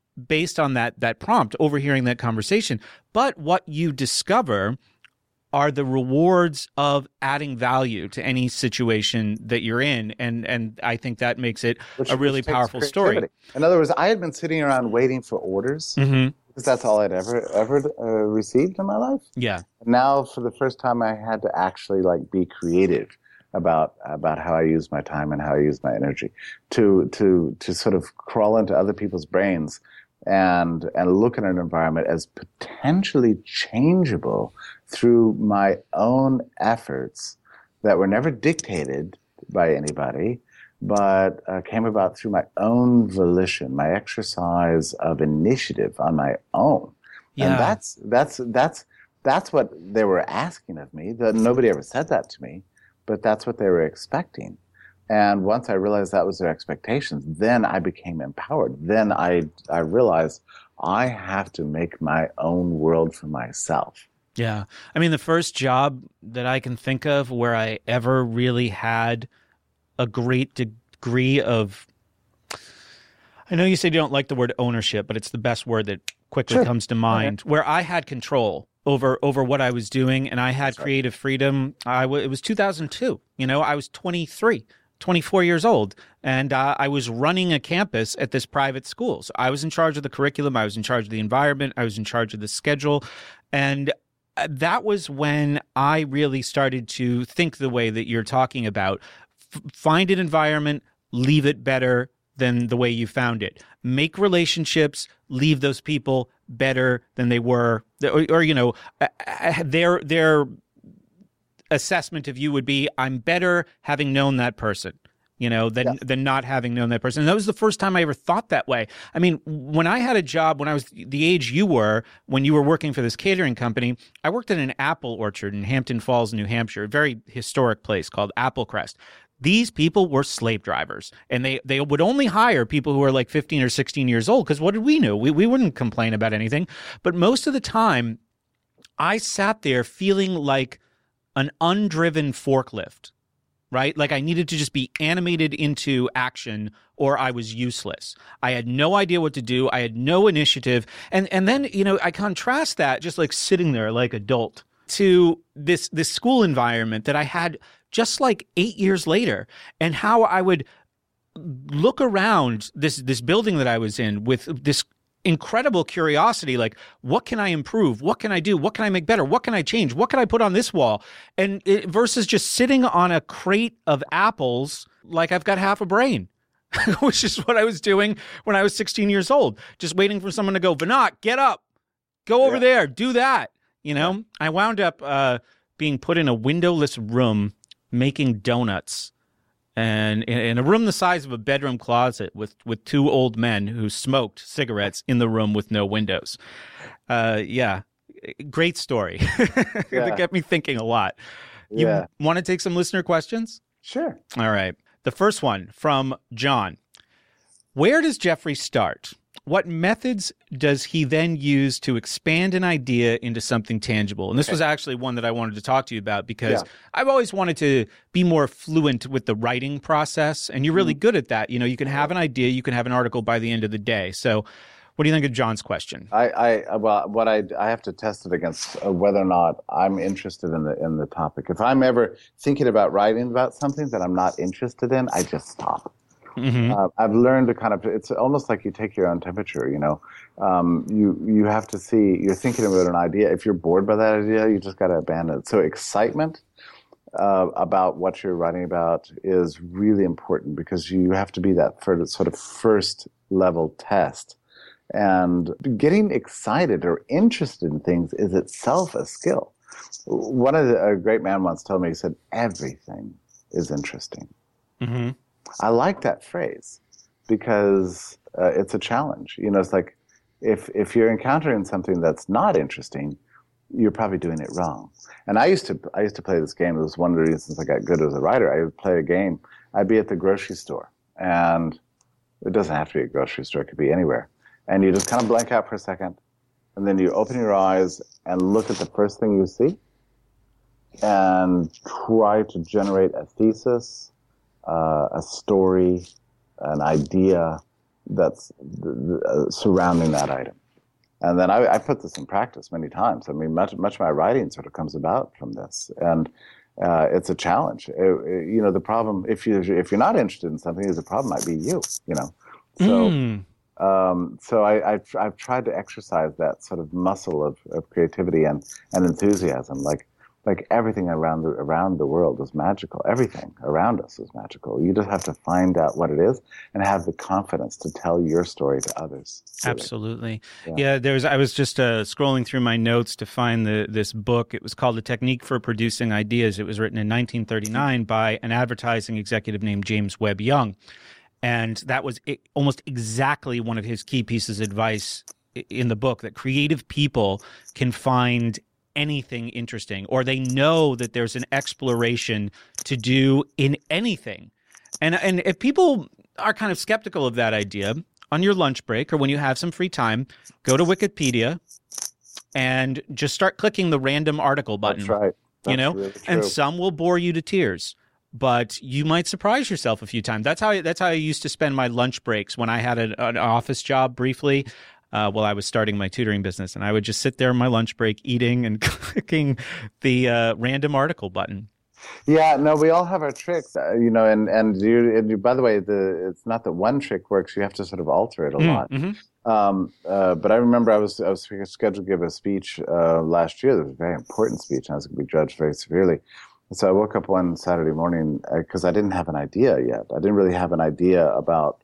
based on that prompt, overhearing that conversation. But what you discover are the rewards of adding value to any situation that you're in. And I think that makes it a really powerful story. In other words, I had been sitting around waiting for orders because that's all I'd ever received in my life. Yeah. Now, for the first time, I had to actually be creative about how I use my time and how I use my energy to sort of crawl into other people's brains and look at an environment as potentially changeable through my own efforts that were never dictated by anybody, but came about through my own volition, my exercise of initiative on my own. Yeah. And that's what they were asking of me. That nobody ever said that to me, but that's what they were expecting. And once I realized that was their expectations, then I became empowered. Then I realized I have to make my own world for myself. Yeah. I mean, the first job that I can think of where I ever really had a great degree of, I know you said you don't like the word ownership, but it's the best word that quickly comes to mind, where I had control over what I was doing and I had creative freedom. It was 2002. I was 24 years old, and I was running a campus at this private school. So I was in charge of the curriculum. I was in charge of the environment. I was in charge of the schedule. And that was when I really started to think the way that you're talking about. Find an environment, leave it better than the way you found it. Make relationships, leave those people better than they were, or their assessment of you would be, I'm better having known that person, than not having known that person. And that was the first time I ever thought that way. I mean, when I had a job, when I was the age you were, when you were working for this catering company, I worked at an apple orchard in Hampton Falls, New Hampshire, a very historic place called Applecrest. These people were slave drivers, and they would only hire people who were like 15 or 16 years old, because what did we know? We wouldn't complain about anything. But most of the time, I sat there feeling like an undriven forklift, right? Like I needed to just be animated into action or I was useless. I had no idea what to do. I had no initiative. And then, I contrast that just like sitting there like adult to this school environment that I had just like 8 years later, and how I would look around this building that I was in with this incredible curiosity, like, what can I improve? What can I do? What can I make better? What can I change? What can I put on this wall? And versus just sitting on a crate of apples like I've got half a brain, which is what I was doing when I was 16 years old, just waiting for someone to go, Vinod, get up, go over there, do that. I wound up being put in a windowless room making donuts, and in a room the size of a bedroom closet with two old men who smoked cigarettes in the room with no windows. Great story. That kept me thinking a lot. You want to take some listener questions? Sure. All right. The first one from John. Where does Jeffrey start? What methods does he then use to expand an idea into something tangible? And this was actually one that I wanted to talk to you about, because I've always wanted to be more fluent with the writing process, and you're really good at that. You can have an idea, you can have an article by the end of the day. So what do you think of John's question? I have to test it against whether or not I'm interested in the topic. If I'm ever thinking about writing about something that I'm not interested in, I just stop. Mm-hmm. I've learned to it's almost like you take your own temperature, you have to see, you're thinking about an idea. If you're bored by that idea, you just got to abandon it. So excitement about what you're writing about is really important, because you have to be that sort of first level test. And getting excited or interested in things is itself a skill. A great man once told me, he said, everything is interesting. Mm-hmm. I like that phrase because it's a challenge. It's like if you're encountering something that's not interesting, you're probably doing it wrong. And I used to play this game. It was one of the reasons I got good as a writer. I would play a game. I'd be at the grocery store, and it doesn't have to be a grocery store. It could be anywhere. And you just kind of blank out for a second, and then you open your eyes and look at the first thing you see and try to generate a thesis, a story, an idea surrounding that item. And then I put this in practice many times. I mean, much of my writing sort of comes about from this, and it's a challenge. The problem, if you're not interested in something, the problem might be you. So I've tried to exercise that sort of muscle of creativity and enthusiasm. Like everything around the world is magical. Everything around us is magical. You just have to find out what it is and have the confidence to tell your story to others. Really. Absolutely. Yeah. I was just scrolling through my notes to find this book. It was called The Technique for Producing Ideas. It was written in 1939 by an advertising executive named James Webb Young. And that was almost exactly one of his key pieces of advice in the book, that creative people can find anything interesting, or they know that there's an exploration to do in anything. And if people are kind of skeptical of that idea, on your lunch break or when you have some free time, go to Wikipedia and just start clicking the random article button. That's right. That's really true. And some will bore you to tears, but you might surprise yourself a few times. That's how I used to spend my lunch breaks when I had an office job briefly. While I was starting my tutoring business, and I would just sit there on my lunch break eating and clicking the random article button. Yeah, no, we all have our tricks, and you, by the way, it's not that one trick works. You have to sort of alter it a lot. Mm-hmm. But I remember I was scheduled to give a speech last year. It was a very important speech, and I was going to be judged very severely. So I woke up one Saturday morning because I didn't have an idea yet. I didn't really have an idea about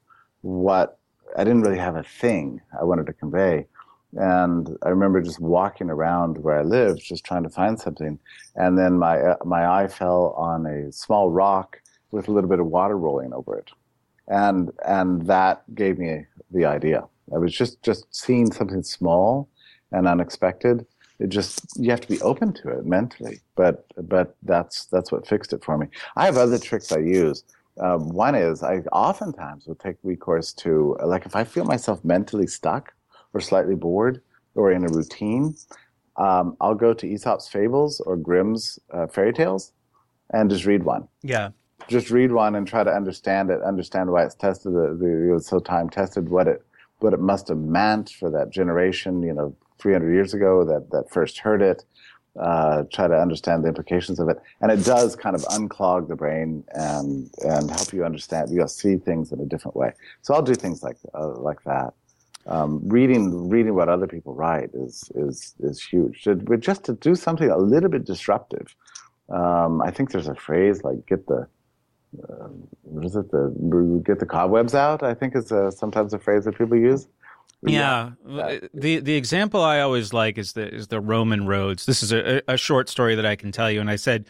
I didn't really have a thing I wanted to convey. And I remember just walking around where I lived, just trying to find something. And then my eye fell on a small rock with a little bit of water rolling over it. And that gave me the idea. I was just seeing something small and unexpected. You have to be open to it mentally. But that's what fixed it for me. I have other tricks I use. One is I oftentimes will take recourse to, like, if I feel myself mentally stuck or slightly bored or in a routine, I'll go to Aesop's Fables or Grimm's fairy tales and just read one. Yeah. Just read one and try to understand it, understand why it's tested, it was so time tested, what it must have meant for that generation, 300 years ago that first heard it. Try to understand the implications of it, and it does kind of unclog the brain and help you understand. You see things in a different way. So I'll do things like that. Reading what other people write is huge. But just to do something a little bit disruptive. I think there's a phrase like get the cobwebs out. I think is sometimes a phrase that people use. Yeah. The example I always like is the Roman roads. This is a short story that I can tell you. And I said,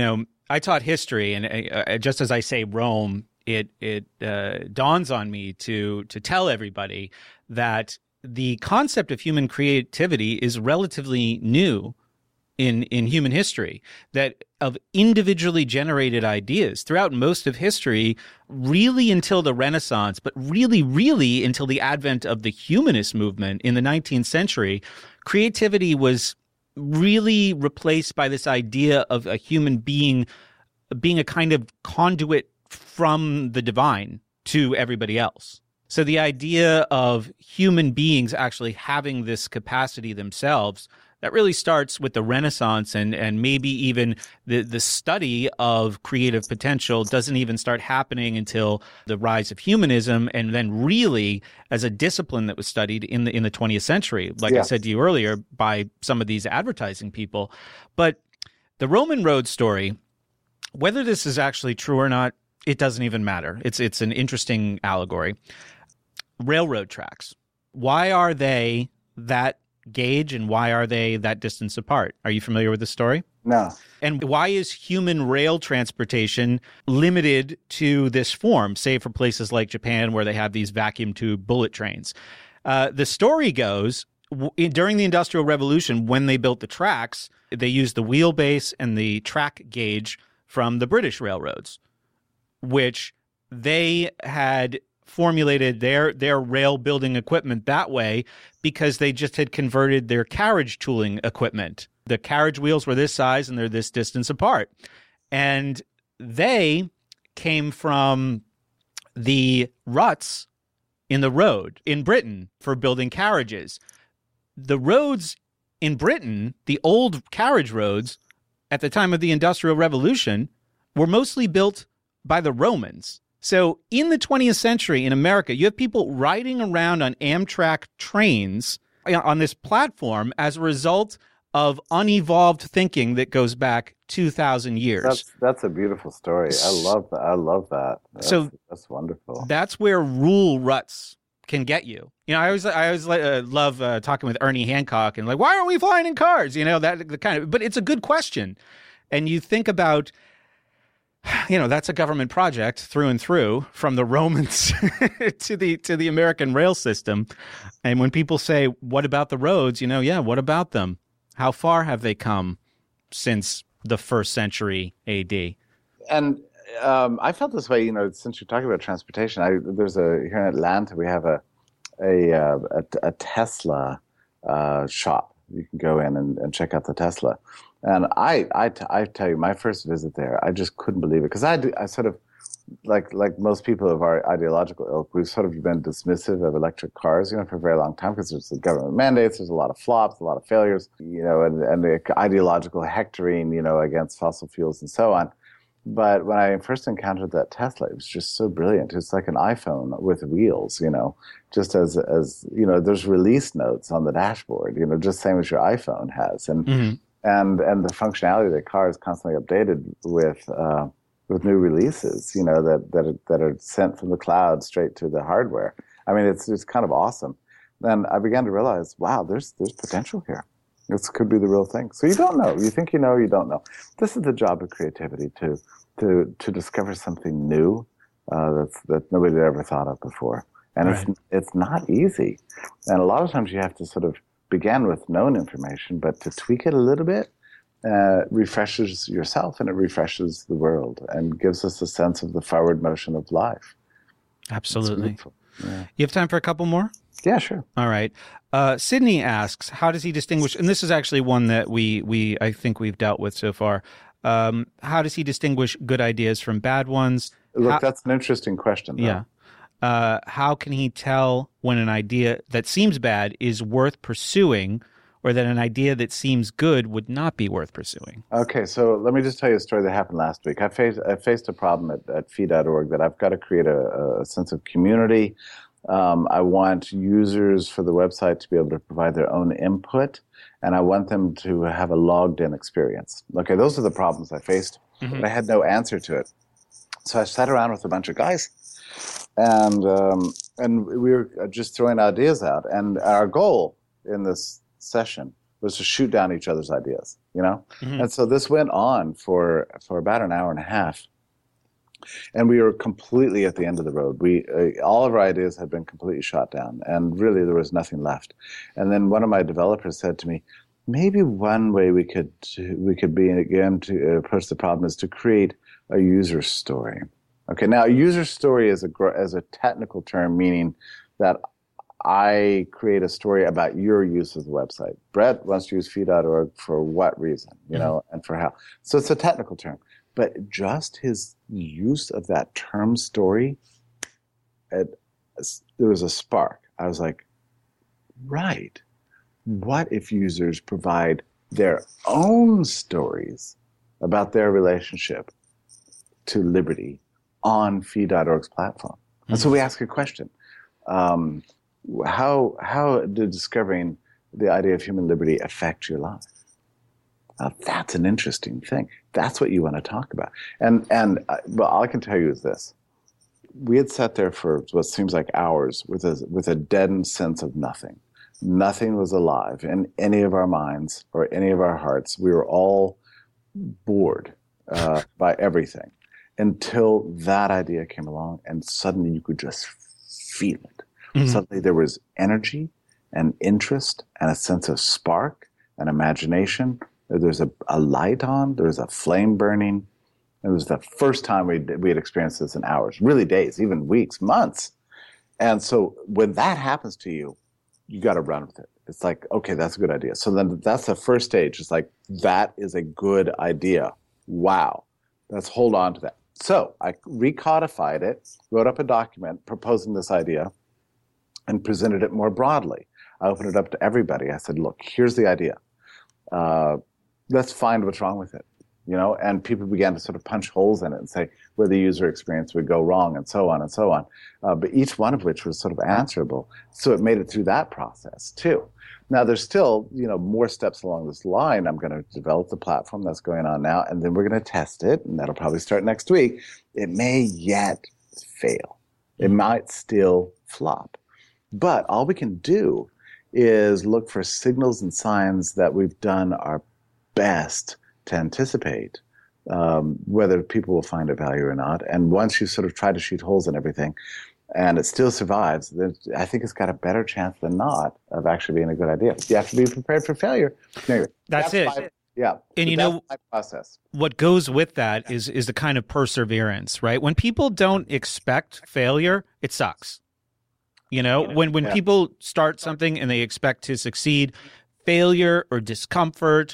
I taught history, and just as I say Rome, it dawns on me to tell everybody that the concept of human creativity is relatively new in human history, that of individually generated ideas throughout most of history, really until the Renaissance, but really until the advent of the humanist movement in the 19th century, creativity was really replaced by this idea of a human being being a kind of conduit from the divine to everybody else. So the idea of human beings actually having this capacity themselves, that really starts with the Renaissance, and maybe even the study of creative potential doesn't even start happening until the rise of humanism, and then really as a discipline that was studied in the 20th century, like I said to you earlier, by some of these advertising people. But the Roman road story, whether this is actually true or not, it doesn't even matter. It's an interesting allegory. Railroad tracks. Why are they that gauge, and why are they that distance apart? Are you familiar with the story? No. And why is human rail transportation limited to this form, say for places like Japan where they have these vacuum tube bullet trains? The story goes, during the Industrial Revolution, when they built the tracks, they used the wheelbase and the track gauge from the British railroads, which they had formulated their rail building equipment that way because they just had converted their carriage tooling equipment. The carriage wheels were this size and they're this distance apart. And they came from the ruts in the road in Britain for building carriages. The roads in Britain, the old carriage roads at the time of the Industrial Revolution, were mostly built by the Romans. So in the 20th century in America, you have people riding around on Amtrak trains on this platform as a result of unevolved thinking that goes back 2,000 years. That's a beautiful story. I love that. I love that. That's wonderful. That's where rule ruts can get you. You know, I always love talking with Ernie Hancock and like, why aren't we flying in cars? You know, that the kind of. But it's a good question, and you think about, you know, that's a government project through and through, from the Romans to the American rail system. And when people say, "What about the roads?" You know, yeah, what about them? How far have they come since the 1st century AD? And I felt this way, you know, since you're talking about transportation. Here in Atlanta, we have a Tesla shop. You can go in and check out the Tesla. And I tell you, my first visit there, I just couldn't believe it, because I sort of, like most people of our ideological ilk, we've sort of been dismissive of electric cars, you know, for a very long time, because there's the government mandates, there's a lot of flops, a lot of failures, you know, and the ideological hectoring, you know, against fossil fuels and so on. But when I first encountered that Tesla, it was just so brilliant. It's like an iPhone with wheels, you know, just as you know, there's release notes on the dashboard, you know, just same as your iPhone has, and the functionality of the car is constantly updated with new releases, you know, that are sent from the cloud straight to the hardware. I mean, it's kind of awesome. Then I began to realize, wow, there's potential here. This could be the real thing. So you don't know. You think you know, you don't know. This is the job of creativity, to discover something new that nobody had ever thought of before. And it's not easy. And a lot of times you have to sort of begin with known information, but to tweak it a little bit refreshes yourself, and it refreshes the world, and gives us a sense of the forward motion of life. Absolutely. Yeah. You have time for a couple more? Yeah, sure. All right. Sydney asks, how does he distinguish, and this is actually one that I think we've dealt with so far. How does he distinguish good ideas from bad ones? Look, that's an interesting question, though. Yeah. How can he tell when an idea that seems bad is worth pursuing, or that an idea that seems good would not be worth pursuing? Okay, so let me just tell you a story that happened last week. I faced a problem at fee.org that I've got to create a sense of community. I want users for the website to be able to provide their own input, and I want them to have a logged-in experience. Okay, those are the problems I faced, but I had no answer to it. So I sat around with a bunch of guys, and we were just throwing ideas out. And our goal in this session was to shoot down each other's ideas, you know? And so this went on for about an hour and a half. And we were completely at the end of the road. All of our ideas had been completely shot down, and really there was nothing left. And then one of my developers said to me, maybe one way we could begin to approach the problem is to create a user story. Okay, now a user story is a technical term, meaning that I create a story about your use of the website. Brett wants to use fee.org for what reason, you know, and for how. So it's a technical term. But just his use of that term story, there was a spark. I was like, right. What if users provide their own stories about their relationship to liberty on fee.org's platform? And so we ask a question. How did discovering the idea of human liberty affect your life? Now, that's an interesting thing. That's what you want to talk about. And all I can tell you is this. We had sat there for what seems like hours with a deadened sense of nothing. Nothing was alive in any of our minds or any of our hearts. We were all bored by everything until that idea came along, and suddenly you could just feel it. Suddenly there was energy and interest and a sense of spark and imagination. There's a light on. There's a flame burning. It was the first time we had experienced this in hours, really days, even weeks, months. And so when that happens to you, you got to run with it. It's like, okay, that's a good idea. So then that's the first stage. It's like, that is a good idea. Wow. Let's hold on to that. So I recodified it, wrote up a document proposing this idea, and presented it more broadly. I opened it up to everybody. I said, look, here's the idea. Let's find what's wrong with it. And people began to sort of punch holes in it and say where the user experience would go wrong and so on and so on. But each one of which was sort of answerable. So it made it through that process too. Now there's still, more steps along this line. I'm going to develop the platform that's going on now, and then we're going to test it, and that'll probably start next week. It may yet fail. It might still flop. But all we can do is look for signals and signs that we've done our best to anticipate whether people will find it value or not. And once you sort of try to shoot holes in everything and it still survives, then I think it's got a better chance than not of actually being a good idea. You have to be prepared for failure. Anyway, that's it. Yeah. And my process. What goes with that is the kind of perseverance, right? When people don't expect failure, it sucks. When people start something and they expect to succeed, failure or discomfort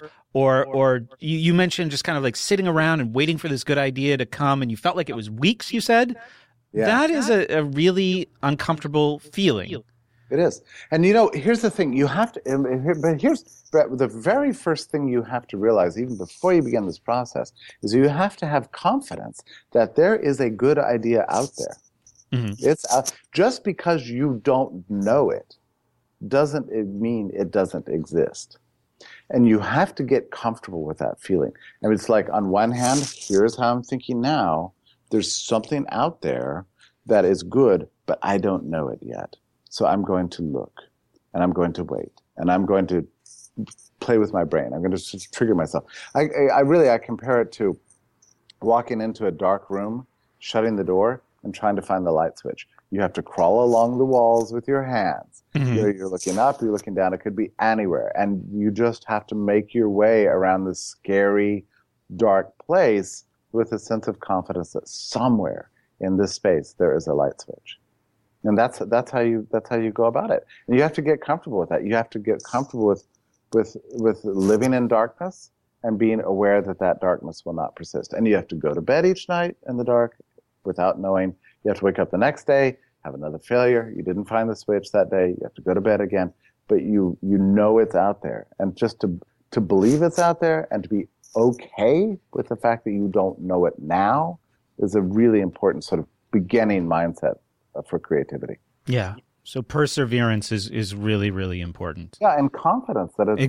or you mentioned just kind of like sitting around and waiting for this good idea to come and you felt like it was weeks, you said? Yeah. That is a really uncomfortable feeling. It is. And here's the thing. You have to, but here's the very first thing you have to realize, even before you begin this process, is you have to have confidence that there is a good idea out there. Mm-hmm. It's just because you don't know it doesn't mean it doesn't exist. And you have to get comfortable with that feeling. And it's like, on one hand, here's how I'm thinking now. There's something out there that is good, but I don't know it yet. So I'm going to look, and I'm going to wait, and I'm going to play with my brain. I'm going to just trigger myself. I compare it to walking into a dark room, shutting the door, and trying to find the light switch. You have to crawl along the walls with your hands. Mm-hmm. You're looking up, you're looking down. It could be anywhere. And you just have to make your way around this scary, dark place with a sense of confidence that somewhere in this space there is a light switch. And that's how you go about it. And you have to get comfortable with that. You have to get comfortable with living in darkness and being aware that darkness will not persist. And you have to go to bed each night in the dark without knowing. You have to wake up the next day, have another failure. You didn't find the switch that day. You have to go to bed again. But you know it's out there. And just to believe it's out there and to be okay with the fact that you don't know it now is a really important sort of beginning mindset for creativity. Yeah. So perseverance is really, really important. Yeah, and confidence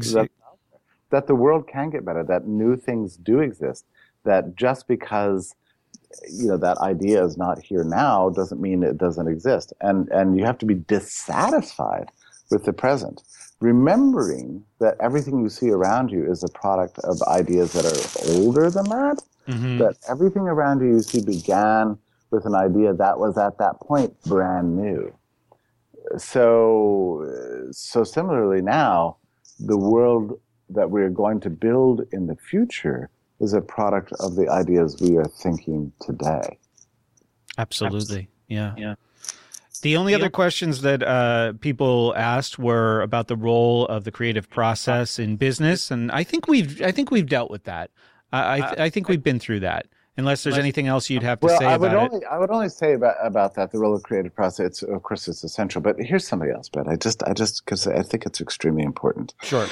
that the world can get better, that new things do exist, that just because that idea is not here now doesn't mean it doesn't exist. And you have to be dissatisfied with the present, remembering that everything you see around you is a product of ideas that are older than that, mm-hmm. that everything around you see began with an idea that was at that point brand new. So similarly now, the world that we're going to build in the future is a product of the ideas we are thinking today. Absolutely. Yeah. The only other questions that people asked were about the role of the creative process in business, and I think we've dealt with that. I think we've been through that. Unless there's anything else you'd have to say about it. I would only say about that, the role of creative process. Of course, it's essential. But here's somebody else, Brett. I just because I think it's extremely important. Sure.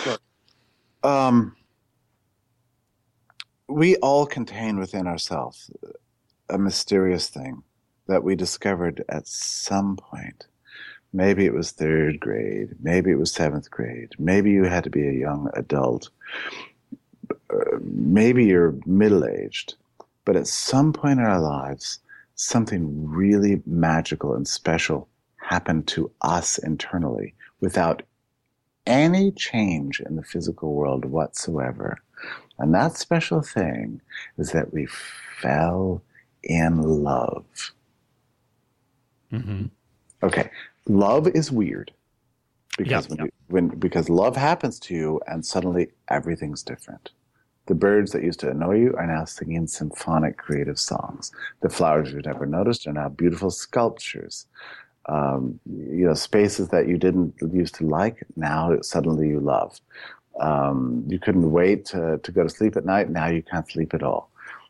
We all contain within ourselves a mysterious thing that we discovered at some point. Maybe it was third grade. Maybe it was seventh grade. Maybe you had to be a young adult. Maybe you're middle-aged. But at some point in our lives, something really magical and special happened to us internally without any change in the physical world whatsoever. And that special thing is that we fell in love. Mm-hmm. Okay, love is weird because because love happens to you and suddenly everything's different. The birds that used to annoy you are now singing symphonic creative songs. The flowers you've never noticed are now beautiful sculptures. Spaces that you didn't used to like, now suddenly you love. You couldn't wait to go to sleep at night, now you can't sleep at all.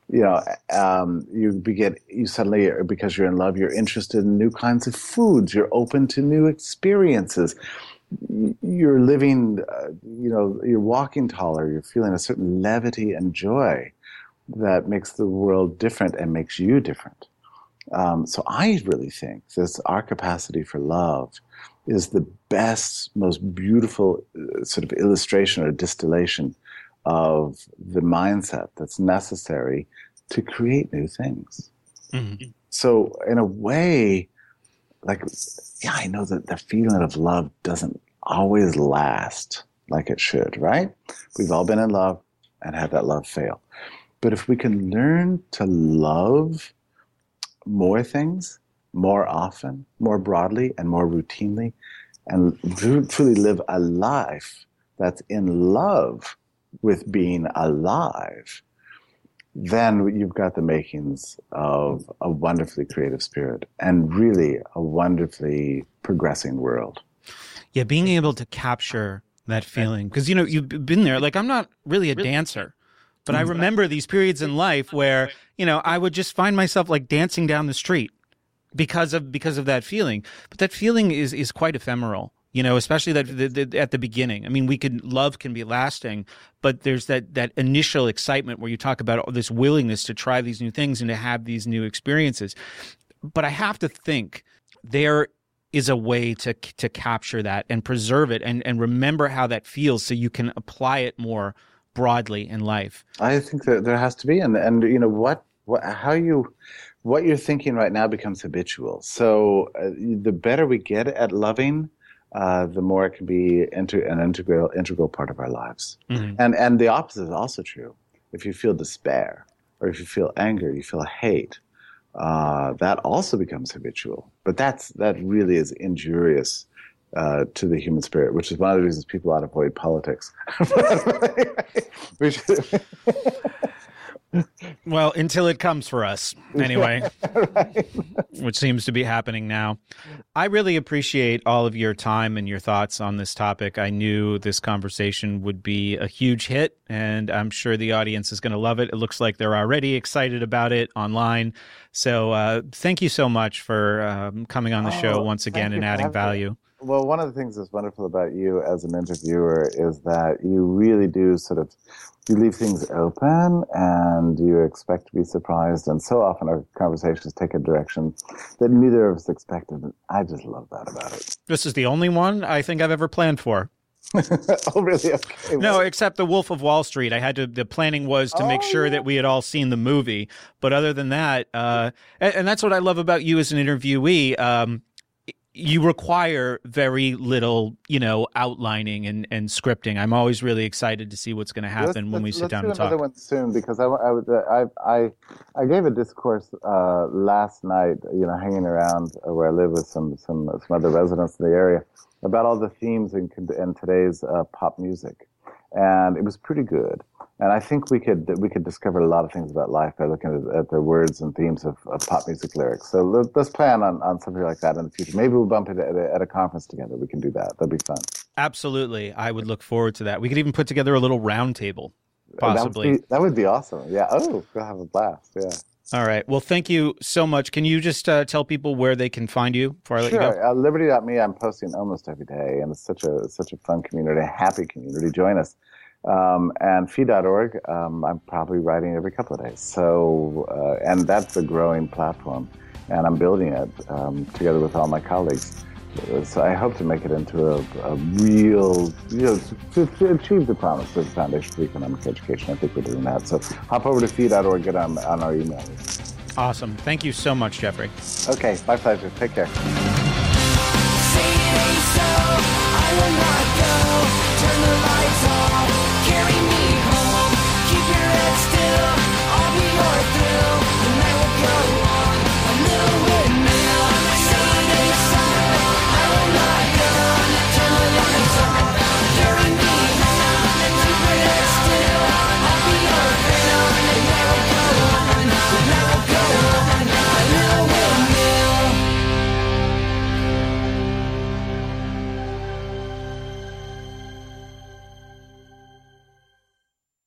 you suddenly, because you're in love, you're interested in new kinds of foods. You're open to new experiences. You're living, you're walking taller. You're feeling a certain levity and joy that makes the world different and makes you different. So I really think our capacity for love is the best, most beautiful sort of illustration or distillation of the mindset that's necessary to create new things. Mm-hmm. So in a way, I know that the feeling of love doesn't always last like it should, right? We've all been in love and had that love fail. But if we can learn to love more things, more often, more broadly, and more routinely, and truly live a life that's in love with being alive, then you've got the makings of a wonderfully creative spirit and really a wonderfully progressing world. Yeah, being able to capture that feeling. Because, you've been there. I'm not really a dancer, but I remember these periods in life where, I would just find myself dancing down the street because of that feeling. But that feeling is quite ephemeral. Especially that at the beginning. I mean, love can be lasting, but there's that initial excitement where you talk about this willingness to try these new things and to have these new experiences. But I have to think there is a way to capture that and preserve it and remember how that feels so you can apply it more broadly in life. I think that there has to be, and what you're thinking right now becomes habitual. So the better we get at loving, the more it can be an integral part of our lives. Mm-hmm. And the opposite is also true. If you feel despair, or if you feel anger, you feel hate, that also becomes habitual. But that really is injurious to the human spirit, which is one of the reasons people ought to avoid politics. Well, until it comes for us, anyway, right. Which seems to be happening now. I really appreciate all of your time and your thoughts on this topic. I knew this conversation would be a huge hit, and I'm sure the audience is going to love it. It looks like they're already excited about it online. So thank you so much for coming on the show once again and adding value. Well, one of the things that's wonderful about you as an interviewer is that you really do you leave things open and you expect to be surprised. And so often our conversations take a direction that neither of us expected. And I just love that about it. This is the only one I think I've ever planned for. Oh, really? Okay. No, except The Wolf of Wall Street. The planning was to make sure that we had all seen the movie. But other than that, and that's what I love about you as an interviewee, you require very little, outlining and scripting. I'm always really excited to see what's going to happen when we sit down and talk. Let's do another one soon, because I gave a discourse last night, hanging around where I live with some other residents in the area about all the themes in today's pop music, and it was pretty good. And I think we could discover a lot of things about life by looking at the words and themes of pop music lyrics. So let's plan on something like that in the future. Maybe we'll bump it at a conference together. We can do that. That'd be fun. Absolutely. I would look forward to that. We could even put together a little round table, possibly. That would be awesome. Yeah. Oh, we'll have a blast. Yeah. All right. Well, thank you so much. Can you just tell people where they can find you before I let you go? Liberty.me. I'm posting almost every day, and it's such a fun community, a happy community. Join us. And Fee.org, I'm probably writing every couple of days. So, and that's a growing platform, and I'm building it together with all my colleagues. So I hope to make it into a real, to achieve the promise of the Foundation for Economic Education. I think we're doing that. So hop over to Fee.org, get on our email list. Awesome. Thank you so much, Jeffrey. Okay, my pleasure. Take care. Say so, I will not go. Turn the lights off.